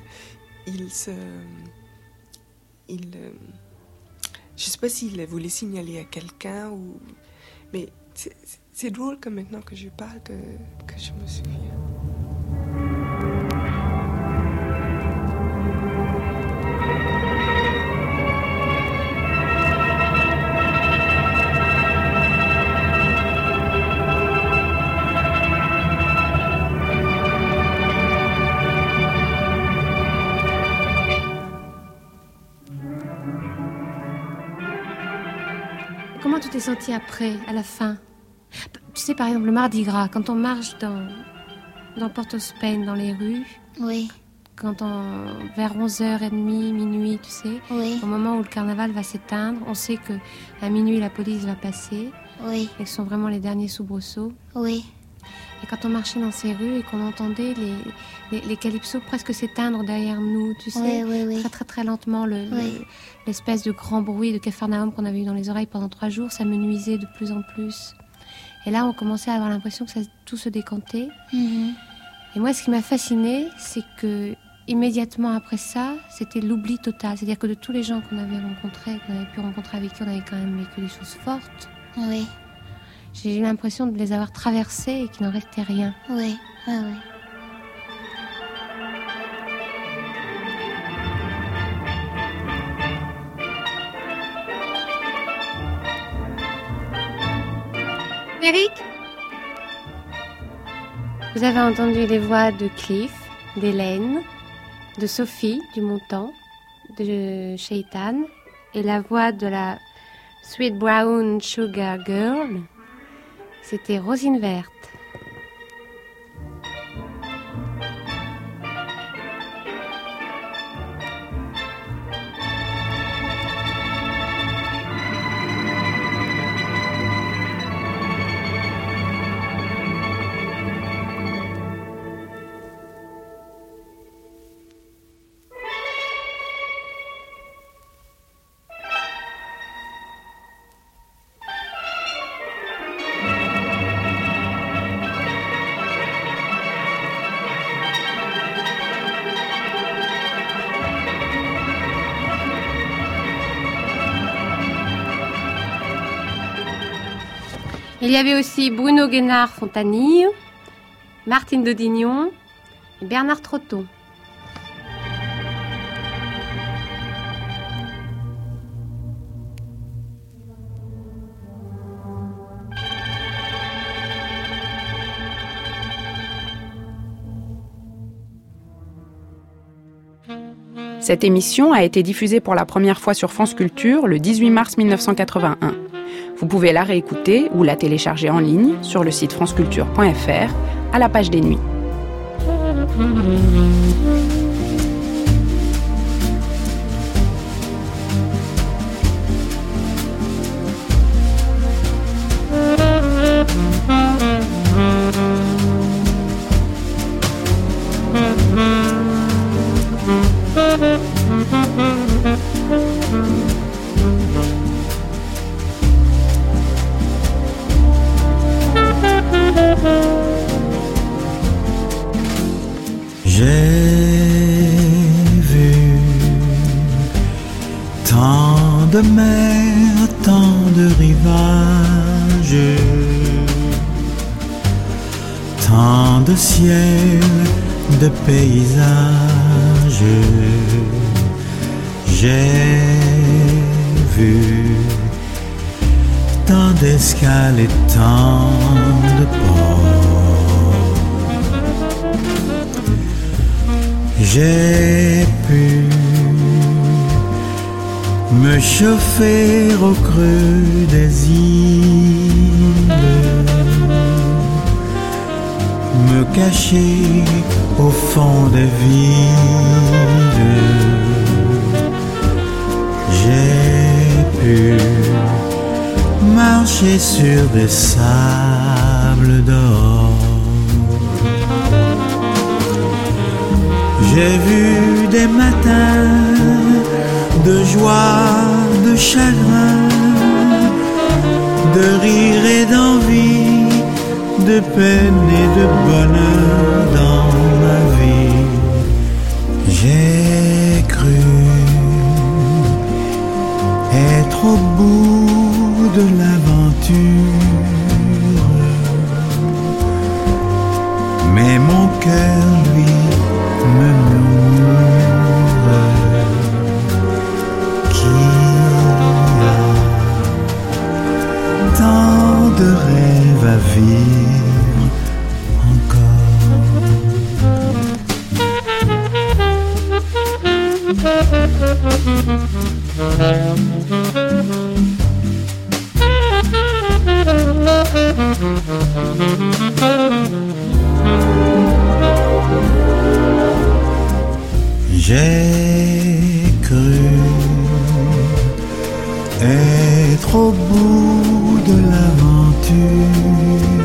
je ne sais pas s'il voulait signaler à quelqu'un ou... Mais c'est drôle que maintenant que je parle que je me souviens. Comment tu t'es sentie après, à la fin? Tu sais, par exemple, le Mardi Gras, quand on marche dans Port-au-Spain, dans les rues, oui. Vers 11h30, minuit, tu sais, oui. Au moment où le carnaval va s'éteindre, on sait qu'à minuit, la police va passer, oui. Et que ce sont vraiment les derniers soubresauts. Oui. Et quand on marchait dans ces rues et qu'on entendait les calypsos presque s'éteindre derrière nous, tu sais, oui. très très très lentement, l'espèce de grand bruit de Capharnaüm qu'on avait eu dans les oreilles pendant 3 jours, ça me nuisait de plus en plus. Et là, on commençait à avoir l'impression que tout se décantait. Mm-hmm. Et moi, ce qui m'a fascinée, c'est que immédiatement après ça, c'était l'oubli total. C'est-à-dire que de tous les gens qu'on avait rencontrés, qu'on avait pu rencontrer, avec qui on avait quand même vécu des choses fortes. Oui. J'ai eu l'impression de les avoir traversés et qu'il n'en restait rien. Oui. Eric, vous avez entendu les voix de Cliff, d'Hélène, de Sophie du Montant, de Shaitan et la voix de la Sweet Brown Sugar Girl, c'était Rosine Verte. Il y avait aussi Bruno Guénard-Fontanille, Martine Dodignon et Bernard Trotton. Cette émission a été diffusée pour la première fois sur France Culture le 18 mars 1981. Vous pouvez la réécouter ou la télécharger en ligne sur le site franceculture.fr à la page des nuits. de mer, tant de rivages, tant de ciel, de paysages. J'ai vu tant d'escales et tant de ports. J'ai pu me chauffer au creux des îles, me cacher au fond des villes. J'ai pu marcher sur des sables d'or. J'ai vu des matins de joie, de chagrin, de rire et d'envie, de peine et de bonheur dans ma vie. J'ai cru être au bout de l'aventure, mais mon cœur, lui, me murmure qu'il a tant de rêves à vivre J'ai cru être au bout de l'aventure,